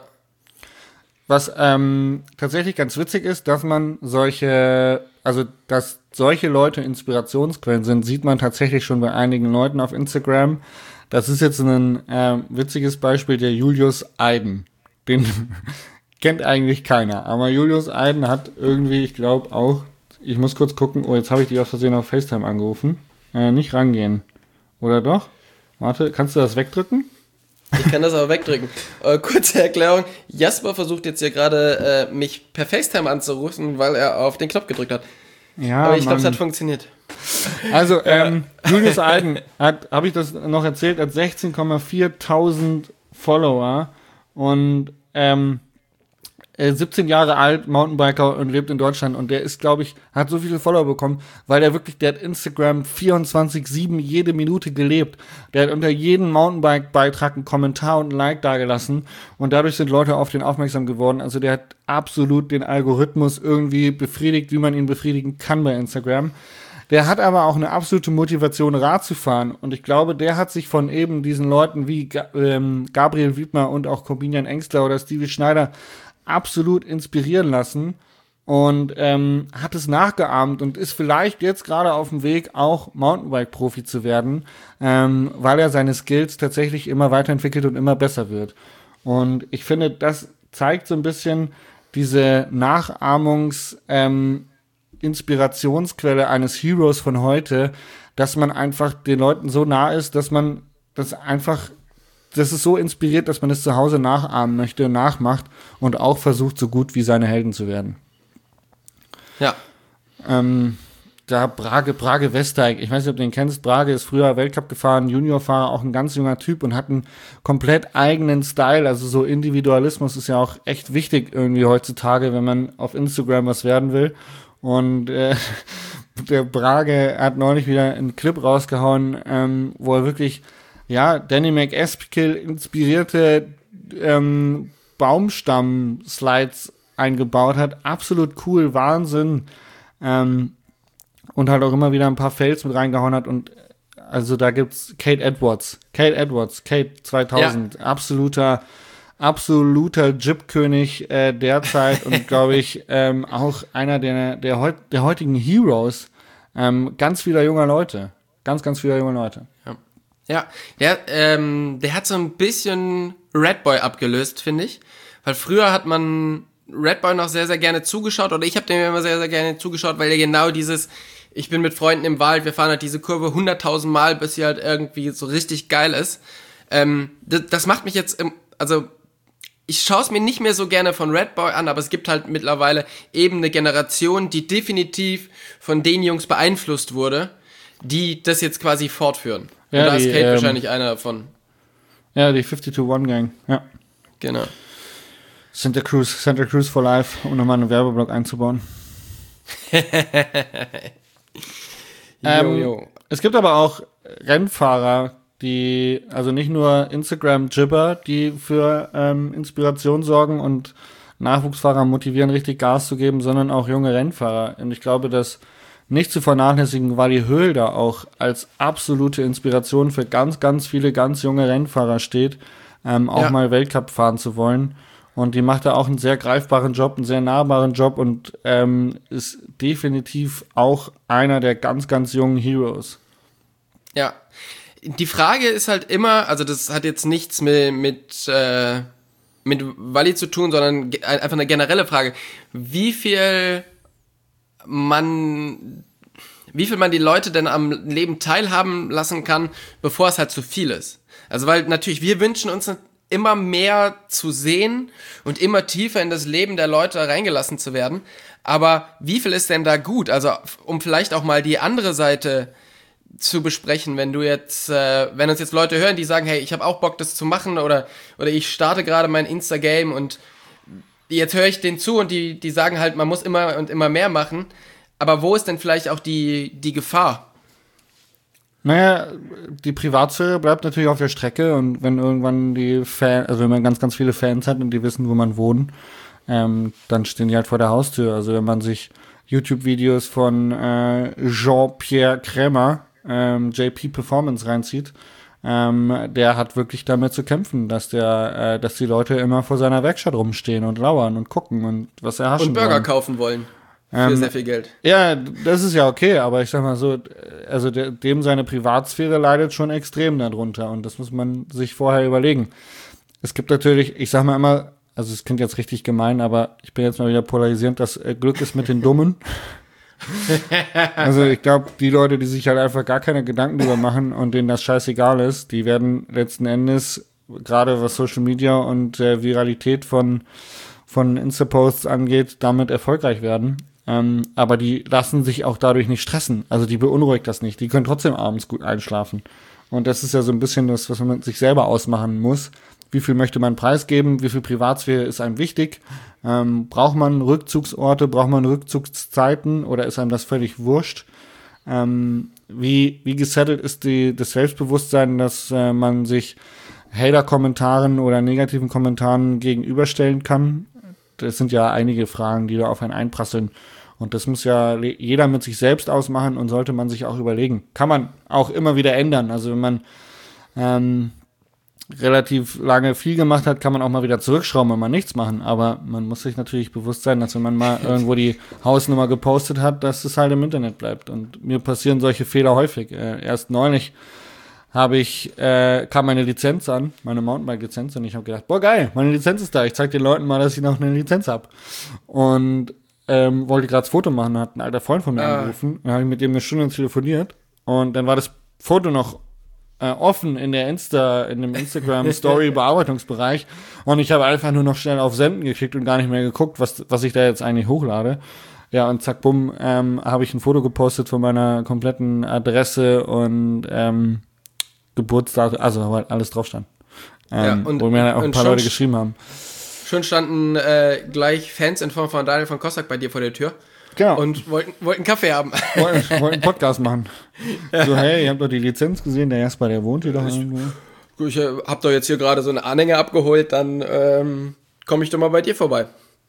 Was ähm, tatsächlich ganz witzig ist, dass man solche, also dass solche Leute Inspirationsquellen sind, sieht man tatsächlich schon bei einigen Leuten auf Instagram. Das ist jetzt ein äh, witziges Beispiel, der Julius Eiden. Den kennt eigentlich keiner, aber Julius Eiden hat irgendwie, ich glaube auch, ich muss kurz gucken, oh, jetzt habe ich dich aus Versehen auf FaceTime angerufen. Äh, nicht rangehen. Oder doch? Warte, kannst du das wegdrücken? Ich kann das aber wegdrücken. Äh, kurze Erklärung, Jasper versucht jetzt hier gerade äh, mich per FaceTime anzurufen, weil er auf den Knopf gedrückt hat. Ja, aber ich glaube, es hat funktioniert. Also, ähm, Julius Eiden hat, habe ich das noch erzählt, hat sechzehn Komma vier tausend Follower und ähm, siebzehn Jahre alt, Mountainbiker und lebt in Deutschland und der ist, glaube ich, hat so viele Follower bekommen, weil der wirklich, der hat Instagram vierundzwanzig sieben jede Minute gelebt. Der hat unter jedem Mountainbike-Beitrag einen Kommentar und ein Like dagelassen und dadurch sind Leute auf den aufmerksam geworden. Also der hat absolut den Algorithmus irgendwie befriedigt, wie man ihn befriedigen kann bei Instagram. Der hat aber auch eine absolute Motivation, Rad zu fahren. Und ich glaube, der hat sich von eben diesen Leuten wie ähm, Gabriel Wiedmer und auch Corbinian Engstler oder Stevie Schneider absolut inspirieren lassen und ähm, hat es nachgeahmt und ist vielleicht jetzt gerade auf dem Weg, auch Mountainbike-Profi zu werden, ähm, weil er seine Skills tatsächlich immer weiterentwickelt und immer besser wird. Und ich finde, das zeigt so ein bisschen diese Nachahmungs- ähm, Inspirationsquelle eines Heroes von heute, dass man einfach den Leuten so nah ist, dass man das einfach das ist so inspiriert, dass man es zu Hause nachahmen möchte, nachmacht und auch versucht, so gut wie seine Helden zu werden. Ja. Ähm, da Brage, Brage Westeig, ich weiß nicht, ob du den kennst, Brage ist früher Weltcup gefahren, Juniorfahrer, auch ein ganz junger Typ und hat einen komplett eigenen Style, also so Individualismus ist ja auch echt wichtig irgendwie heutzutage, wenn man auf Instagram was werden will. Und äh, der Brage hat neulich wieder einen Clip rausgehauen, ähm, wo er wirklich ja, Danny McEskill inspirierte ähm, Baumstamm-Slides eingebaut hat. Absolut cool, Wahnsinn. Ähm, und halt auch immer wieder ein paar Fails mit reingehauen hat. Und also da gibt's Kate Edwards. Kate Edwards, Kate zweitausend. Ja. Absoluter, absoluter Jib-König äh, derzeit und glaube ich ähm, auch einer der, der, heut, der heutigen Heroes ähm, ganz vieler junger Leute. Ganz, ganz vieler junger Leute. Ja. Ja, der, ähm, der hat so ein bisschen Redboy abgelöst, finde ich. Weil früher hat man Redboy noch sehr, sehr gerne zugeschaut, oder ich habe dem immer sehr, sehr gerne zugeschaut, weil er genau dieses, ich bin mit Freunden im Wald, wir fahren halt diese Kurve hunderttausend Mal, bis sie halt irgendwie so richtig geil ist. Ähm, das, das macht mich jetzt, im, also ich schaue es mir nicht mehr so gerne von Redboy an, aber es gibt halt mittlerweile eben eine Generation, die definitiv von den Jungs beeinflusst wurde, die das jetzt quasi fortführen. Ja, und da die, ist Kate ähm, wahrscheinlich einer davon. Ja, die fifty-two-one-Gang, ja. Genau. Santa Cruz, Santa Cruz for Life, um nochmal einen Werbeblock einzubauen. ähm, jo, jo. Es gibt aber auch Rennfahrer, die, also nicht nur Instagram-Jibber, die für ähm, Inspiration sorgen und Nachwuchsfahrer motivieren, richtig Gas zu geben, sondern auch junge Rennfahrer. Und ich glaube, dass nicht zu vernachlässigen war die Höhl da auch als absolute Inspiration für ganz, ganz viele ganz junge Rennfahrer steht, ähm, auch ja. mal Weltcup fahren zu wollen. Und die macht da auch einen sehr greifbaren Job, einen sehr nahbaren Job und ähm, ist definitiv auch einer der ganz, ganz jungen Heroes. Ja, die Frage ist halt immer, also das hat jetzt nichts mit, mit, äh, mit Wally zu tun, sondern einfach eine generelle Frage. Wie viel man, wie viel man die Leute denn am Leben teilhaben lassen kann, bevor es halt zu viel ist. Also weil natürlich, wir wünschen uns immer mehr zu sehen und immer tiefer in das Leben der Leute reingelassen zu werden, aber wie viel ist denn da gut? Also um vielleicht auch mal die andere Seite zu besprechen, wenn du jetzt, äh, wenn uns jetzt Leute hören, die sagen, hey, ich habe auch Bock, das zu machen oder, oder ich starte gerade mein Insta-Game und jetzt höre ich denen zu und die, die sagen halt, man muss immer und immer mehr machen. Aber wo ist denn vielleicht auch die, die Gefahr? Naja, die Privatsphäre bleibt natürlich auf der Strecke und wenn irgendwann die Fans, also wenn man ganz, ganz viele Fans hat und die wissen, wo man wohnt, ähm, dann stehen die halt vor der Haustür. Also wenn man sich YouTube-Videos von äh, Jean-Pierre Krämer, ähm, J P Performance reinzieht, ähm, der hat wirklich damit zu kämpfen, dass der, äh, dass die Leute immer vor seiner Werkstatt rumstehen und lauern und gucken und was erhaschen und Burger wollen. kaufen wollen. Für Ähm, sehr viel Geld. Ja, das ist ja okay, aber ich sag mal so, also der, dem seine Privatsphäre leidet schon extrem darunter und das muss man sich vorher überlegen. Es gibt natürlich, ich sag mal immer, also es klingt jetzt richtig gemein, aber ich bin jetzt mal wieder polarisierend, das äh, Glück ist mit den Dummen. Also ich glaube, die Leute, die sich halt einfach gar keine Gedanken drüber machen und denen das scheißegal ist, die werden letzten Endes, gerade was Social Media und äh, Viralität von, von Insta-Posts angeht, damit erfolgreich werden. Ähm, aber die lassen sich auch dadurch nicht stressen. Also die beunruhigt das nicht. Die können trotzdem abends gut einschlafen. Und das ist ja so ein bisschen das, was man mit sich selber ausmachen muss. Wie viel möchte man preisgeben? Wie viel Privatsphäre ist einem wichtig? Ähm, braucht man Rückzugsorte? Braucht man Rückzugszeiten? Oder ist einem das völlig wurscht? Ähm, wie, wie gesettelt ist die, das Selbstbewusstsein, dass äh, man sich Hater-Kommentaren oder negativen Kommentaren gegenüberstellen kann? Das sind ja einige Fragen, die da auf einen einprasseln. Und das muss ja jeder mit sich selbst ausmachen und sollte man sich auch überlegen. Kann man auch immer wieder ändern. Also wenn man ähm, relativ lange viel gemacht hat, kann man auch mal wieder zurückschrauben und mal nichts machen. Aber man muss sich natürlich bewusst sein, dass wenn man mal irgendwo die Hausnummer gepostet hat, dass es halt im Internet bleibt. Und mir passieren solche Fehler häufig. Äh, erst neulich habe ich, äh, kam meine Lizenz an, meine Mountainbike-Lizenz, und ich habe gedacht, boah geil, meine Lizenz ist da, ich zeig den Leuten mal, dass ich noch eine Lizenz habe. Und ähm, wollte gerade das Foto machen, hat ein alter Freund von mir ah. angerufen, dann habe ich mit dem eine Stunde telefoniert und dann war das Foto noch äh, offen in der Insta, in dem Instagram-Story-Bearbeitungsbereich und ich habe einfach nur noch schnell auf Senden geklickt und gar nicht mehr geguckt, was, was ich da jetzt eigentlich hochlade. Ja, und zack, bumm, ähm, habe ich ein Foto gepostet von meiner kompletten Adresse und ähm, Geburtsdatum, also weil alles drauf stand. Ähm, ja, und, wo mir auch ein paar Leute geschrieben haben. Schon standen äh, gleich Fans in Form von Daniel von Kossack bei dir vor der Tür. Genau. Und wollten, wollten Kaffee haben. Wollten, wollten einen Podcast machen. Ja. So, hey, ihr habt doch die Lizenz gesehen, der Jasper, der wohnt hier doch irgendwo. Ich äh, hab doch jetzt hier gerade so eine Anhänger abgeholt, dann ähm, komme ich doch mal bei dir vorbei.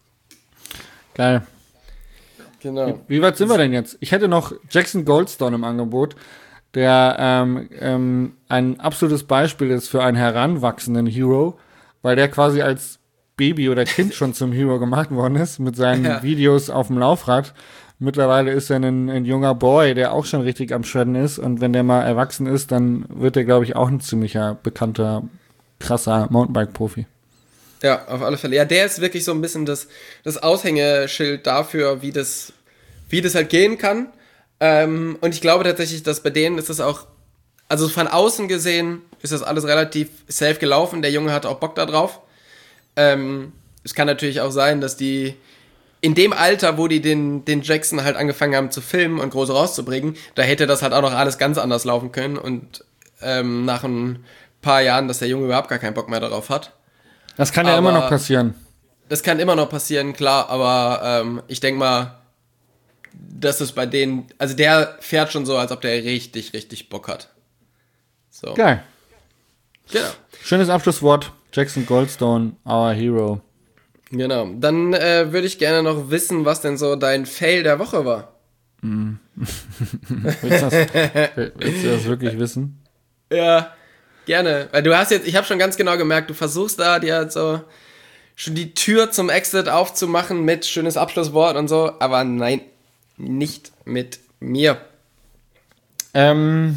Geil. Genau. Wie, wie weit sind wir denn jetzt? Ich hätte noch Jackson Goldstone im Angebot, der ähm, ähm, ein absolutes Beispiel ist für einen heranwachsenden Hero, weil der quasi als Baby oder Kind schon zum Hero gemacht worden ist, mit seinen ja. Videos auf dem Laufrad. Mittlerweile ist er ein, ein junger Boy, der auch schon richtig am Shredden ist, und wenn der mal erwachsen ist, dann wird er, glaube ich, auch ein ziemlicher bekannter, krasser Mountainbike-Profi. Ja, auf alle Fälle. Ja, der ist wirklich so ein bisschen das, das Aushängeschild dafür, wie das, wie das halt gehen kann. Ähm, und ich glaube tatsächlich, dass bei denen ist das auch, also von außen gesehen ist das alles relativ safe gelaufen. Der Junge hatte auch Bock da drauf. Ähm, es kann natürlich auch sein, dass die in dem Alter, wo die den, den Jackson halt angefangen haben zu filmen und groß rauszubringen, da hätte das halt auch noch alles ganz anders laufen können. Und ähm, nach ein paar Jahren, dass der Junge überhaupt gar keinen Bock mehr darauf hat. Das kann ja aber immer noch passieren. Das kann immer noch passieren, klar, aber ähm, ich denke mal, dass es bei denen, also der fährt schon so, als ob der richtig, richtig Bock hat. So. Geil. Genau. Schönes Abschlusswort. Jackson Goldstone, our hero. Genau. Dann äh, würde ich gerne noch wissen, was denn so dein Fail der Woche war. Mm. willst, du das, willst du das wirklich wissen? Ja, gerne. Weil du hast jetzt, ich habe schon ganz genau gemerkt, du versuchst da dir so schon die Tür zum Exit aufzumachen mit schönes Abschlusswort und so, aber nein, nicht mit mir. Ähm,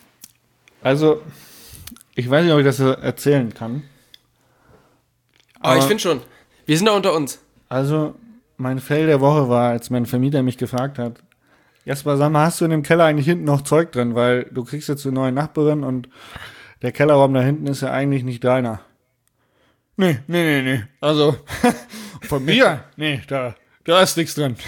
also, ich weiß nicht, ob ich das so erzählen kann. Aber, aber ich finde schon. Wir sind da unter uns. Also, mein Fail der Woche war, als mein Vermieter mich gefragt hat, Jasper, sag mal, hast du in dem Keller eigentlich hinten noch Zeug drin? Weil du kriegst jetzt eine neue Nachbarin und der Kellerraum da hinten ist ja eigentlich nicht deiner. Nee, nee, nee, nee. Also, von mir? Nee, da, da ist nichts drin.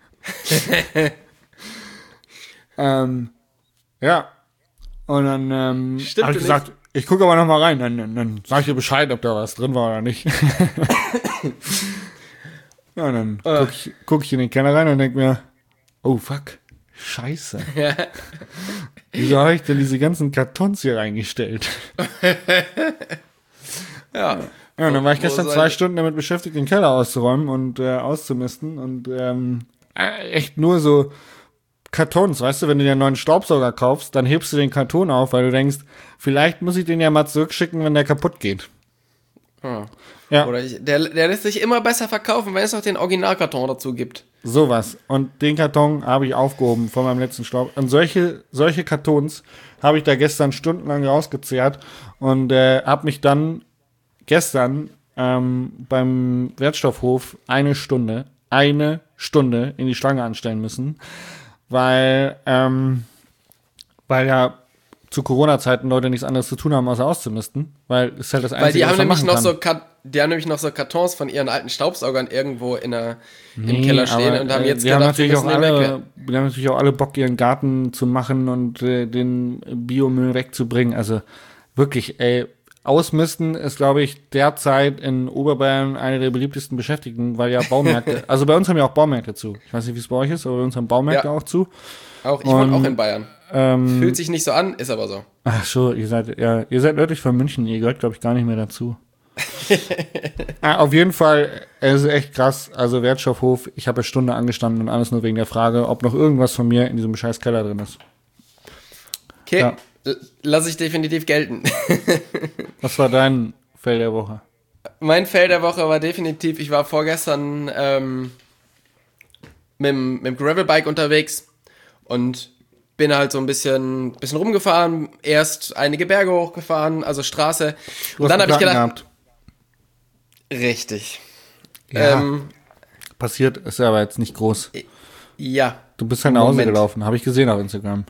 ähm, ja. Und dann ähm, habe ich gesagt, nicht? Ich gucke aber noch mal rein, dann, dann, dann sag ich dir Bescheid, ob da was drin war oder nicht. Ja, dann uh. gucke ich, guck ich in den Keller rein und denke mir, oh fuck, scheiße. Wieso habe ich denn diese ganzen Kartons hier reingestellt? Ja, Ja, und dann war ich gestern zwei Stunden damit beschäftigt, den Keller auszuräumen und äh, auszumisten und ähm, echt nur so Kartons, weißt du, wenn du dir einen neuen Staubsauger kaufst, dann hebst du den Karton auf, weil du denkst, vielleicht muss ich den ja mal zurückschicken, wenn der kaputt geht. Hm. Ja. Oder ich, der, der lässt sich immer besser verkaufen, wenn es noch den Originalkarton dazu gibt. Sowas. Und den Karton habe ich aufgehoben von meinem letzten Staub. Und solche, solche Kartons habe ich da gestern stundenlang rausgezehrt und äh, habe mich dann gestern ähm, beim Wertstoffhof eine Stunde, eine Stunde in die Schlange anstellen müssen, weil, ähm, weil ja zu Corona-Zeiten Leute nichts anderes zu tun haben, außer auszumisten, weil es halt das Einzige, weil die haben was man nämlich machen noch kann. so Die haben nämlich noch so Kartons von ihren alten Staubsaugern irgendwo in der, nee, im Keller stehen aber, und haben jetzt die gedacht, haben natürlich wir auch müssen den alle, weg. die haben natürlich auch alle Bock, ihren Garten zu machen und äh, den Biomüll wegzubringen. Also wirklich, ey, Ausmisten ist, glaube ich, derzeit in Oberbayern eine der beliebtesten Beschäftigten, weil ja Baumärkte, also bei uns haben ja auch Baumärkte zu. Ich weiß nicht, wie es bei euch ist, aber bei uns haben Baumärkte ja auch zu. Auch, ich wohne auch in Bayern. Ähm, Fühlt sich nicht so an, ist aber so. Ach so, ihr seid, ja, ihr seid nördlich von München, ihr gehört, glaube ich, gar nicht mehr dazu. ah, auf jeden Fall, es ist echt krass. Also Wertstoffhof, ich habe eine Stunde angestanden und alles nur wegen der Frage, ob noch irgendwas von mir in diesem scheiß Keller drin ist. Okay, ja. Lass ich definitiv gelten. Was war dein Fail der Woche? Mein Fail der Woche war definitiv, ich war vorgestern ähm, mit, mit dem Gravelbike unterwegs und bin halt so ein bisschen, bisschen rumgefahren, erst einige Berge hochgefahren, also Straße. Du und dann habe ich gedacht, gehabt. Richtig. Ja, ähm, passiert, ist aber jetzt nicht groß. Ja. Du bist halt nach Hause gelaufen, habe ich gesehen auf Instagram.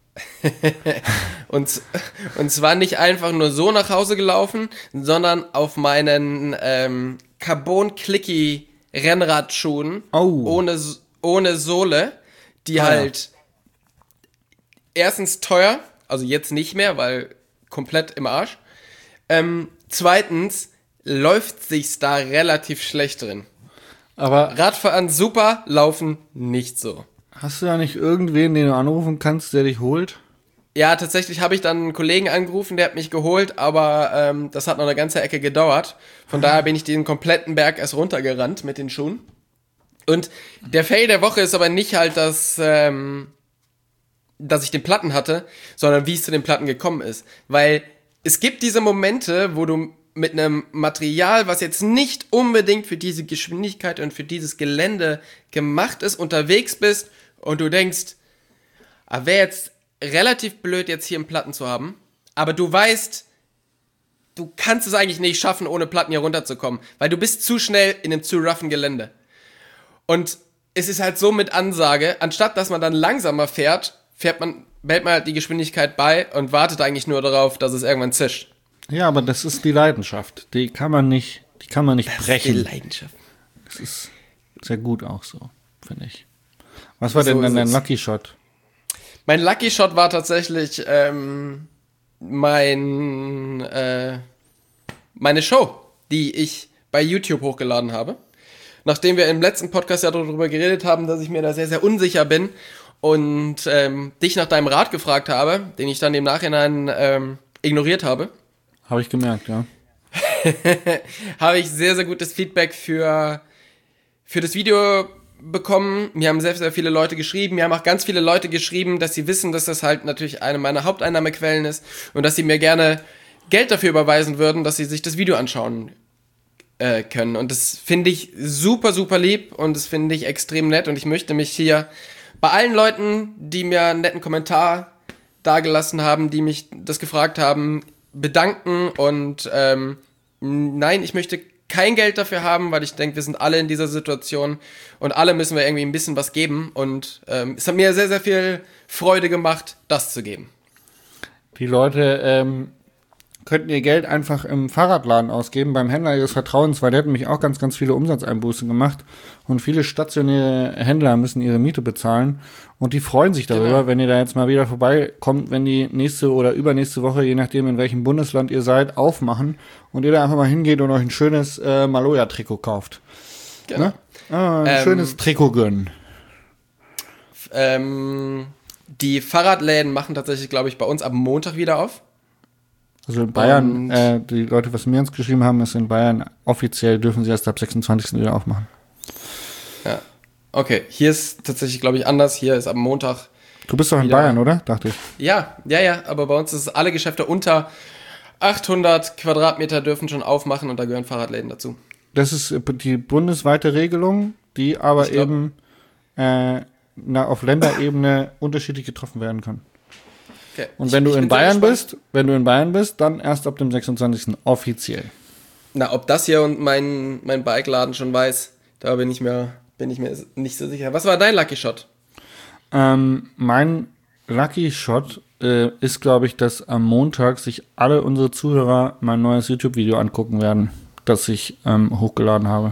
und, und zwar nicht einfach nur so nach Hause gelaufen, sondern auf meinen ähm, Carbon-Clicky-Rennradschuhen oh. ohne, ohne Sohle, die ah, halt erstens teuer, also jetzt nicht mehr, weil komplett im Arsch. Ähm, zweitens läuft sich's da relativ schlecht drin. Aber Radfahren super, Laufen nicht so. Hast du da nicht irgendwen, den du anrufen kannst, der dich holt? Ja, tatsächlich habe ich dann einen Kollegen angerufen, der hat mich geholt, aber ähm, das hat noch eine ganze Ecke gedauert. Von daher bin ich den kompletten Berg erst runtergerannt mit den Schuhen. Und der Fail der Woche ist aber nicht halt, dass, ähm, dass ich den Platten hatte, sondern wie es zu den Platten gekommen ist. Weil es gibt diese Momente, wo du mit einem Material, was jetzt nicht unbedingt für diese Geschwindigkeit und für dieses Gelände gemacht ist, unterwegs bist und du denkst, ah, wäre jetzt relativ blöd, jetzt hier einen Platten zu haben, aber du weißt, du kannst es eigentlich nicht schaffen, ohne Platten hier runterzukommen, weil du bist zu schnell in einem zu roughen Gelände. Und es ist halt so mit Ansage, anstatt dass man dann langsamer fährt, fährt man, behält man halt die Geschwindigkeit bei und wartet eigentlich nur darauf, dass es irgendwann zischt. Ja, aber das ist die Leidenschaft. Die kann man nicht, die kann man nicht das brechen. Ist die Leidenschaft. Das ist sehr gut auch so, finde ich. Was war so denn dann dein Lucky Shot? Mein Lucky Shot war tatsächlich ähm, mein äh, meine Show, die ich bei YouTube hochgeladen habe. Nachdem wir im letzten Podcast ja darüber geredet haben, dass ich mir da sehr, sehr unsicher bin und ähm, dich nach deinem Rat gefragt habe, den ich dann im Nachhinein ähm, ignoriert habe. Habe ich gemerkt, ja. Habe ich sehr, sehr gutes Feedback für, für das Video bekommen. Mir haben sehr, sehr viele Leute geschrieben. Mir haben auch ganz viele Leute geschrieben, dass sie wissen, dass das halt natürlich eine meiner Haupteinnahmequellen ist und dass sie mir gerne Geld dafür überweisen würden, dass sie sich das Video anschauen äh, können. Und das finde ich super, super lieb und das finde ich extrem nett. Und ich möchte mich hier bei allen Leuten, die mir einen netten Kommentar dagelassen haben, die mich das gefragt haben, bedanken. Und ähm, nein, ich möchte kein Geld dafür haben, weil ich denke, wir sind alle in dieser Situation und alle müssen wir irgendwie ein bisschen was geben. Und ähm, es hat mir sehr, sehr viel Freude gemacht, das zu geben. Die Leute ähm, könnten ihr Geld einfach im Fahrradladen ausgeben, beim Händler ihres Vertrauens, weil der hat nämlich auch ganz, ganz viele Umsatzeinbußen gemacht. Und viele stationäre Händler müssen ihre Miete bezahlen. Und die freuen sich darüber, genau, wenn ihr da jetzt mal wieder vorbeikommt, wenn die nächste oder übernächste Woche, je nachdem in welchem Bundesland ihr seid, aufmachen und ihr da einfach mal hingeht und euch ein schönes äh, Maloja-Trikot kauft. Genau. Ne? Ah, ein ähm, schönes Trikot gönnen. Ähm, die Fahrradläden machen tatsächlich, glaube ich, bei uns ab Montag wieder auf. Also in Bayern, äh, die Leute, was mir uns geschrieben haben, ist in Bayern offiziell dürfen sie erst ab sechsundzwanzigsten wieder aufmachen. Ja, okay. Hier ist tatsächlich, glaube ich, anders. Hier ist am Montag. Du bist doch in Bayern, oder? Dachte ich. Ja, ja, ja. Aber bei uns ist alle Geschäfte unter achthundert Quadratmeter dürfen schon aufmachen und da gehören Fahrradläden dazu. Das ist die bundesweite Regelung, die aber eben äh, na, auf Länderebene unterschiedlich getroffen werden kann. Okay. Und wenn ich, du ich in Bayern bist, wenn du in Bayern bist, dann erst ab dem sechsundzwanzigsten offiziell. Na, ob das hier und mein, mein Bike-Laden schon weiß, da bin ich mir, bin ich mir nicht so sicher. Was war dein Lucky Shot? Ähm, mein Lucky Shot äh, ist, glaube ich, dass am Montag sich alle unsere Zuhörer mein neues YouTube-Video angucken werden, das ich ähm, hochgeladen habe.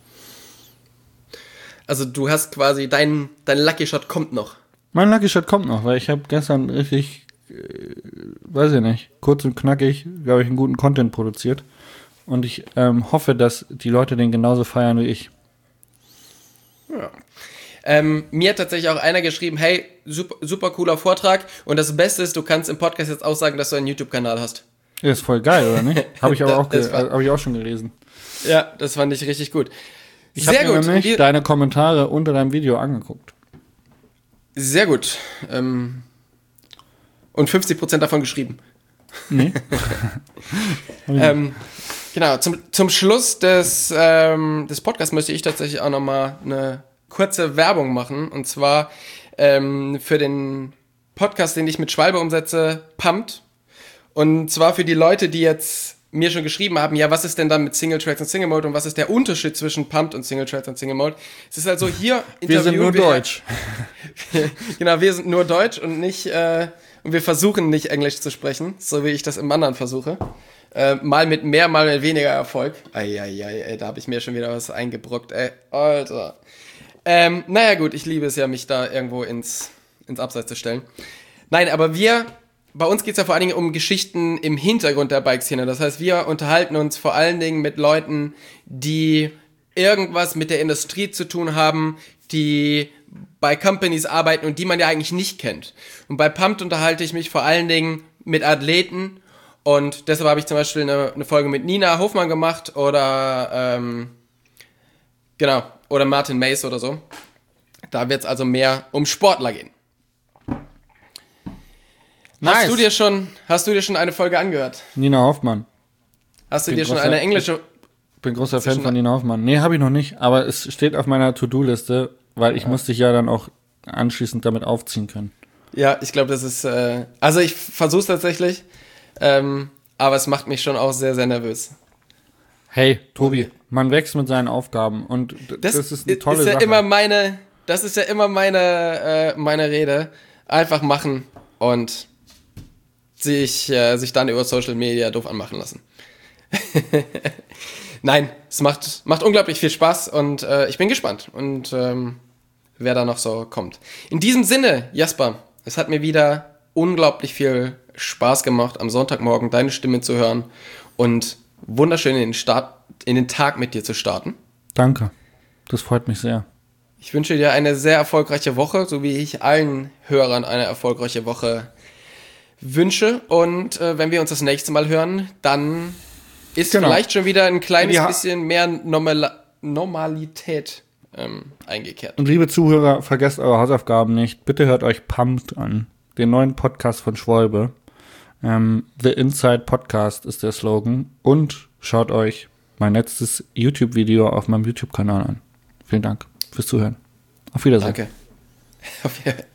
Also du hast quasi, dein, dein Lucky Shot kommt noch. Mein Lucky Shot kommt noch, weil ich habe gestern richtig, äh, weiß ich nicht, kurz und knackig, glaube ich, einen guten Content produziert. Und ich ähm, hoffe, dass die Leute den genauso feiern wie ich. Ja. Ähm, mir hat tatsächlich auch einer geschrieben, hey, super, super cooler Vortrag und das Beste ist, du kannst im Podcast jetzt auch sagen, dass du einen YouTube-Kanal hast. Ja, ist voll geil, oder nicht? Habe ich aber auch, ge- hab ich auch schon gelesen. Ja, das fand ich richtig gut. Ich habe mir nämlich die, deine Kommentare unter deinem Video angeguckt. Sehr gut. Ähm, und fünfzig Prozent davon geschrieben. Nee. ähm, genau, zum, zum Schluss des, ähm, des Podcasts möchte ich tatsächlich auch nochmal eine kurze Werbung machen. Und zwar ähm, für den Podcast, den ich mit Schwalbe umsetze, Pumped. Und zwar für die Leute, die jetzt mir schon geschrieben haben, ja, was ist denn dann mit Single Tracks und Single Mode und was ist der Unterschied zwischen Pumped und Single Tracks und Single Mode? Es ist also hier wir sind nur wir, Deutsch. Genau, wir sind nur Deutsch und nicht äh, und wir versuchen nicht Englisch zu sprechen, so wie ich das im anderen versuche. Äh, mal mit mehr, mal mit weniger Erfolg. Eieiei, ey, da habe ich mir schon wieder was eingebrockt, ey, Alter. Ähm, naja gut, ich liebe es ja, mich da irgendwo ins, ins Abseits zu stellen. Nein, aber wir... Bei uns geht es ja vor allen Dingen um Geschichten im Hintergrund der Bike-Szene. Das heißt, wir unterhalten uns vor allen Dingen mit Leuten, die irgendwas mit der Industrie zu tun haben, die bei Companies arbeiten und die man ja eigentlich nicht kennt. Und bei Pumped unterhalte ich mich vor allen Dingen mit Athleten und deshalb habe ich zum Beispiel eine, eine Folge mit Nina Hofmann gemacht oder ähm, genau, oder Martin Mays oder so. Da wird es also mehr um Sportler gehen. Nice. Hast du dir schon, hast du dir schon eine Folge angehört? Nina Hoffmann. Hast du dir schon eine englische... Ich bin großer Fan von Nina Hoffmann. Nee, habe ich noch nicht, aber es steht auf meiner To-Do-Liste, weil ich ja. musste dich ja dann auch anschließend damit aufziehen können. Ja, ich glaube, das ist... Äh, also ich versuche es tatsächlich, ähm, aber es macht mich schon auch sehr, sehr nervös. Hey, Tobi, man wächst mit seinen Aufgaben und das, das ist eine tolle ist ja Sache. Immer meine, das ist ja immer meine, äh, meine Rede. Einfach machen und... sich, äh, sich dann über Social Media doof anmachen lassen. Nein, es macht, macht unglaublich viel Spaß und äh, ich bin gespannt und ähm, wer da noch so kommt. In diesem Sinne, Jasper, es hat mir wieder unglaublich viel Spaß gemacht, am Sonntagmorgen deine Stimme zu hören und wunderschön in den, Start, in den Tag mit dir zu starten. Danke, das freut mich sehr. Ich wünsche dir eine sehr erfolgreiche Woche, so wie ich allen Hörern eine erfolgreiche Woche wünsche und äh, wenn wir uns das nächste Mal hören, dann ist genau. vielleicht schon wieder ein kleines ja. bisschen mehr Normal- Normalität ähm, eingekehrt. Und liebe Zuhörer, vergesst eure Hausaufgaben nicht. Bitte hört euch Pumped an, den neuen Podcast von Schwalbe. Ähm, The Inside Podcast ist der Slogan und schaut euch mein letztes YouTube-Video auf meinem YouTube-Kanal an. Vielen Dank fürs Zuhören. Auf Wiedersehen. Danke. Auf Wiedersehen.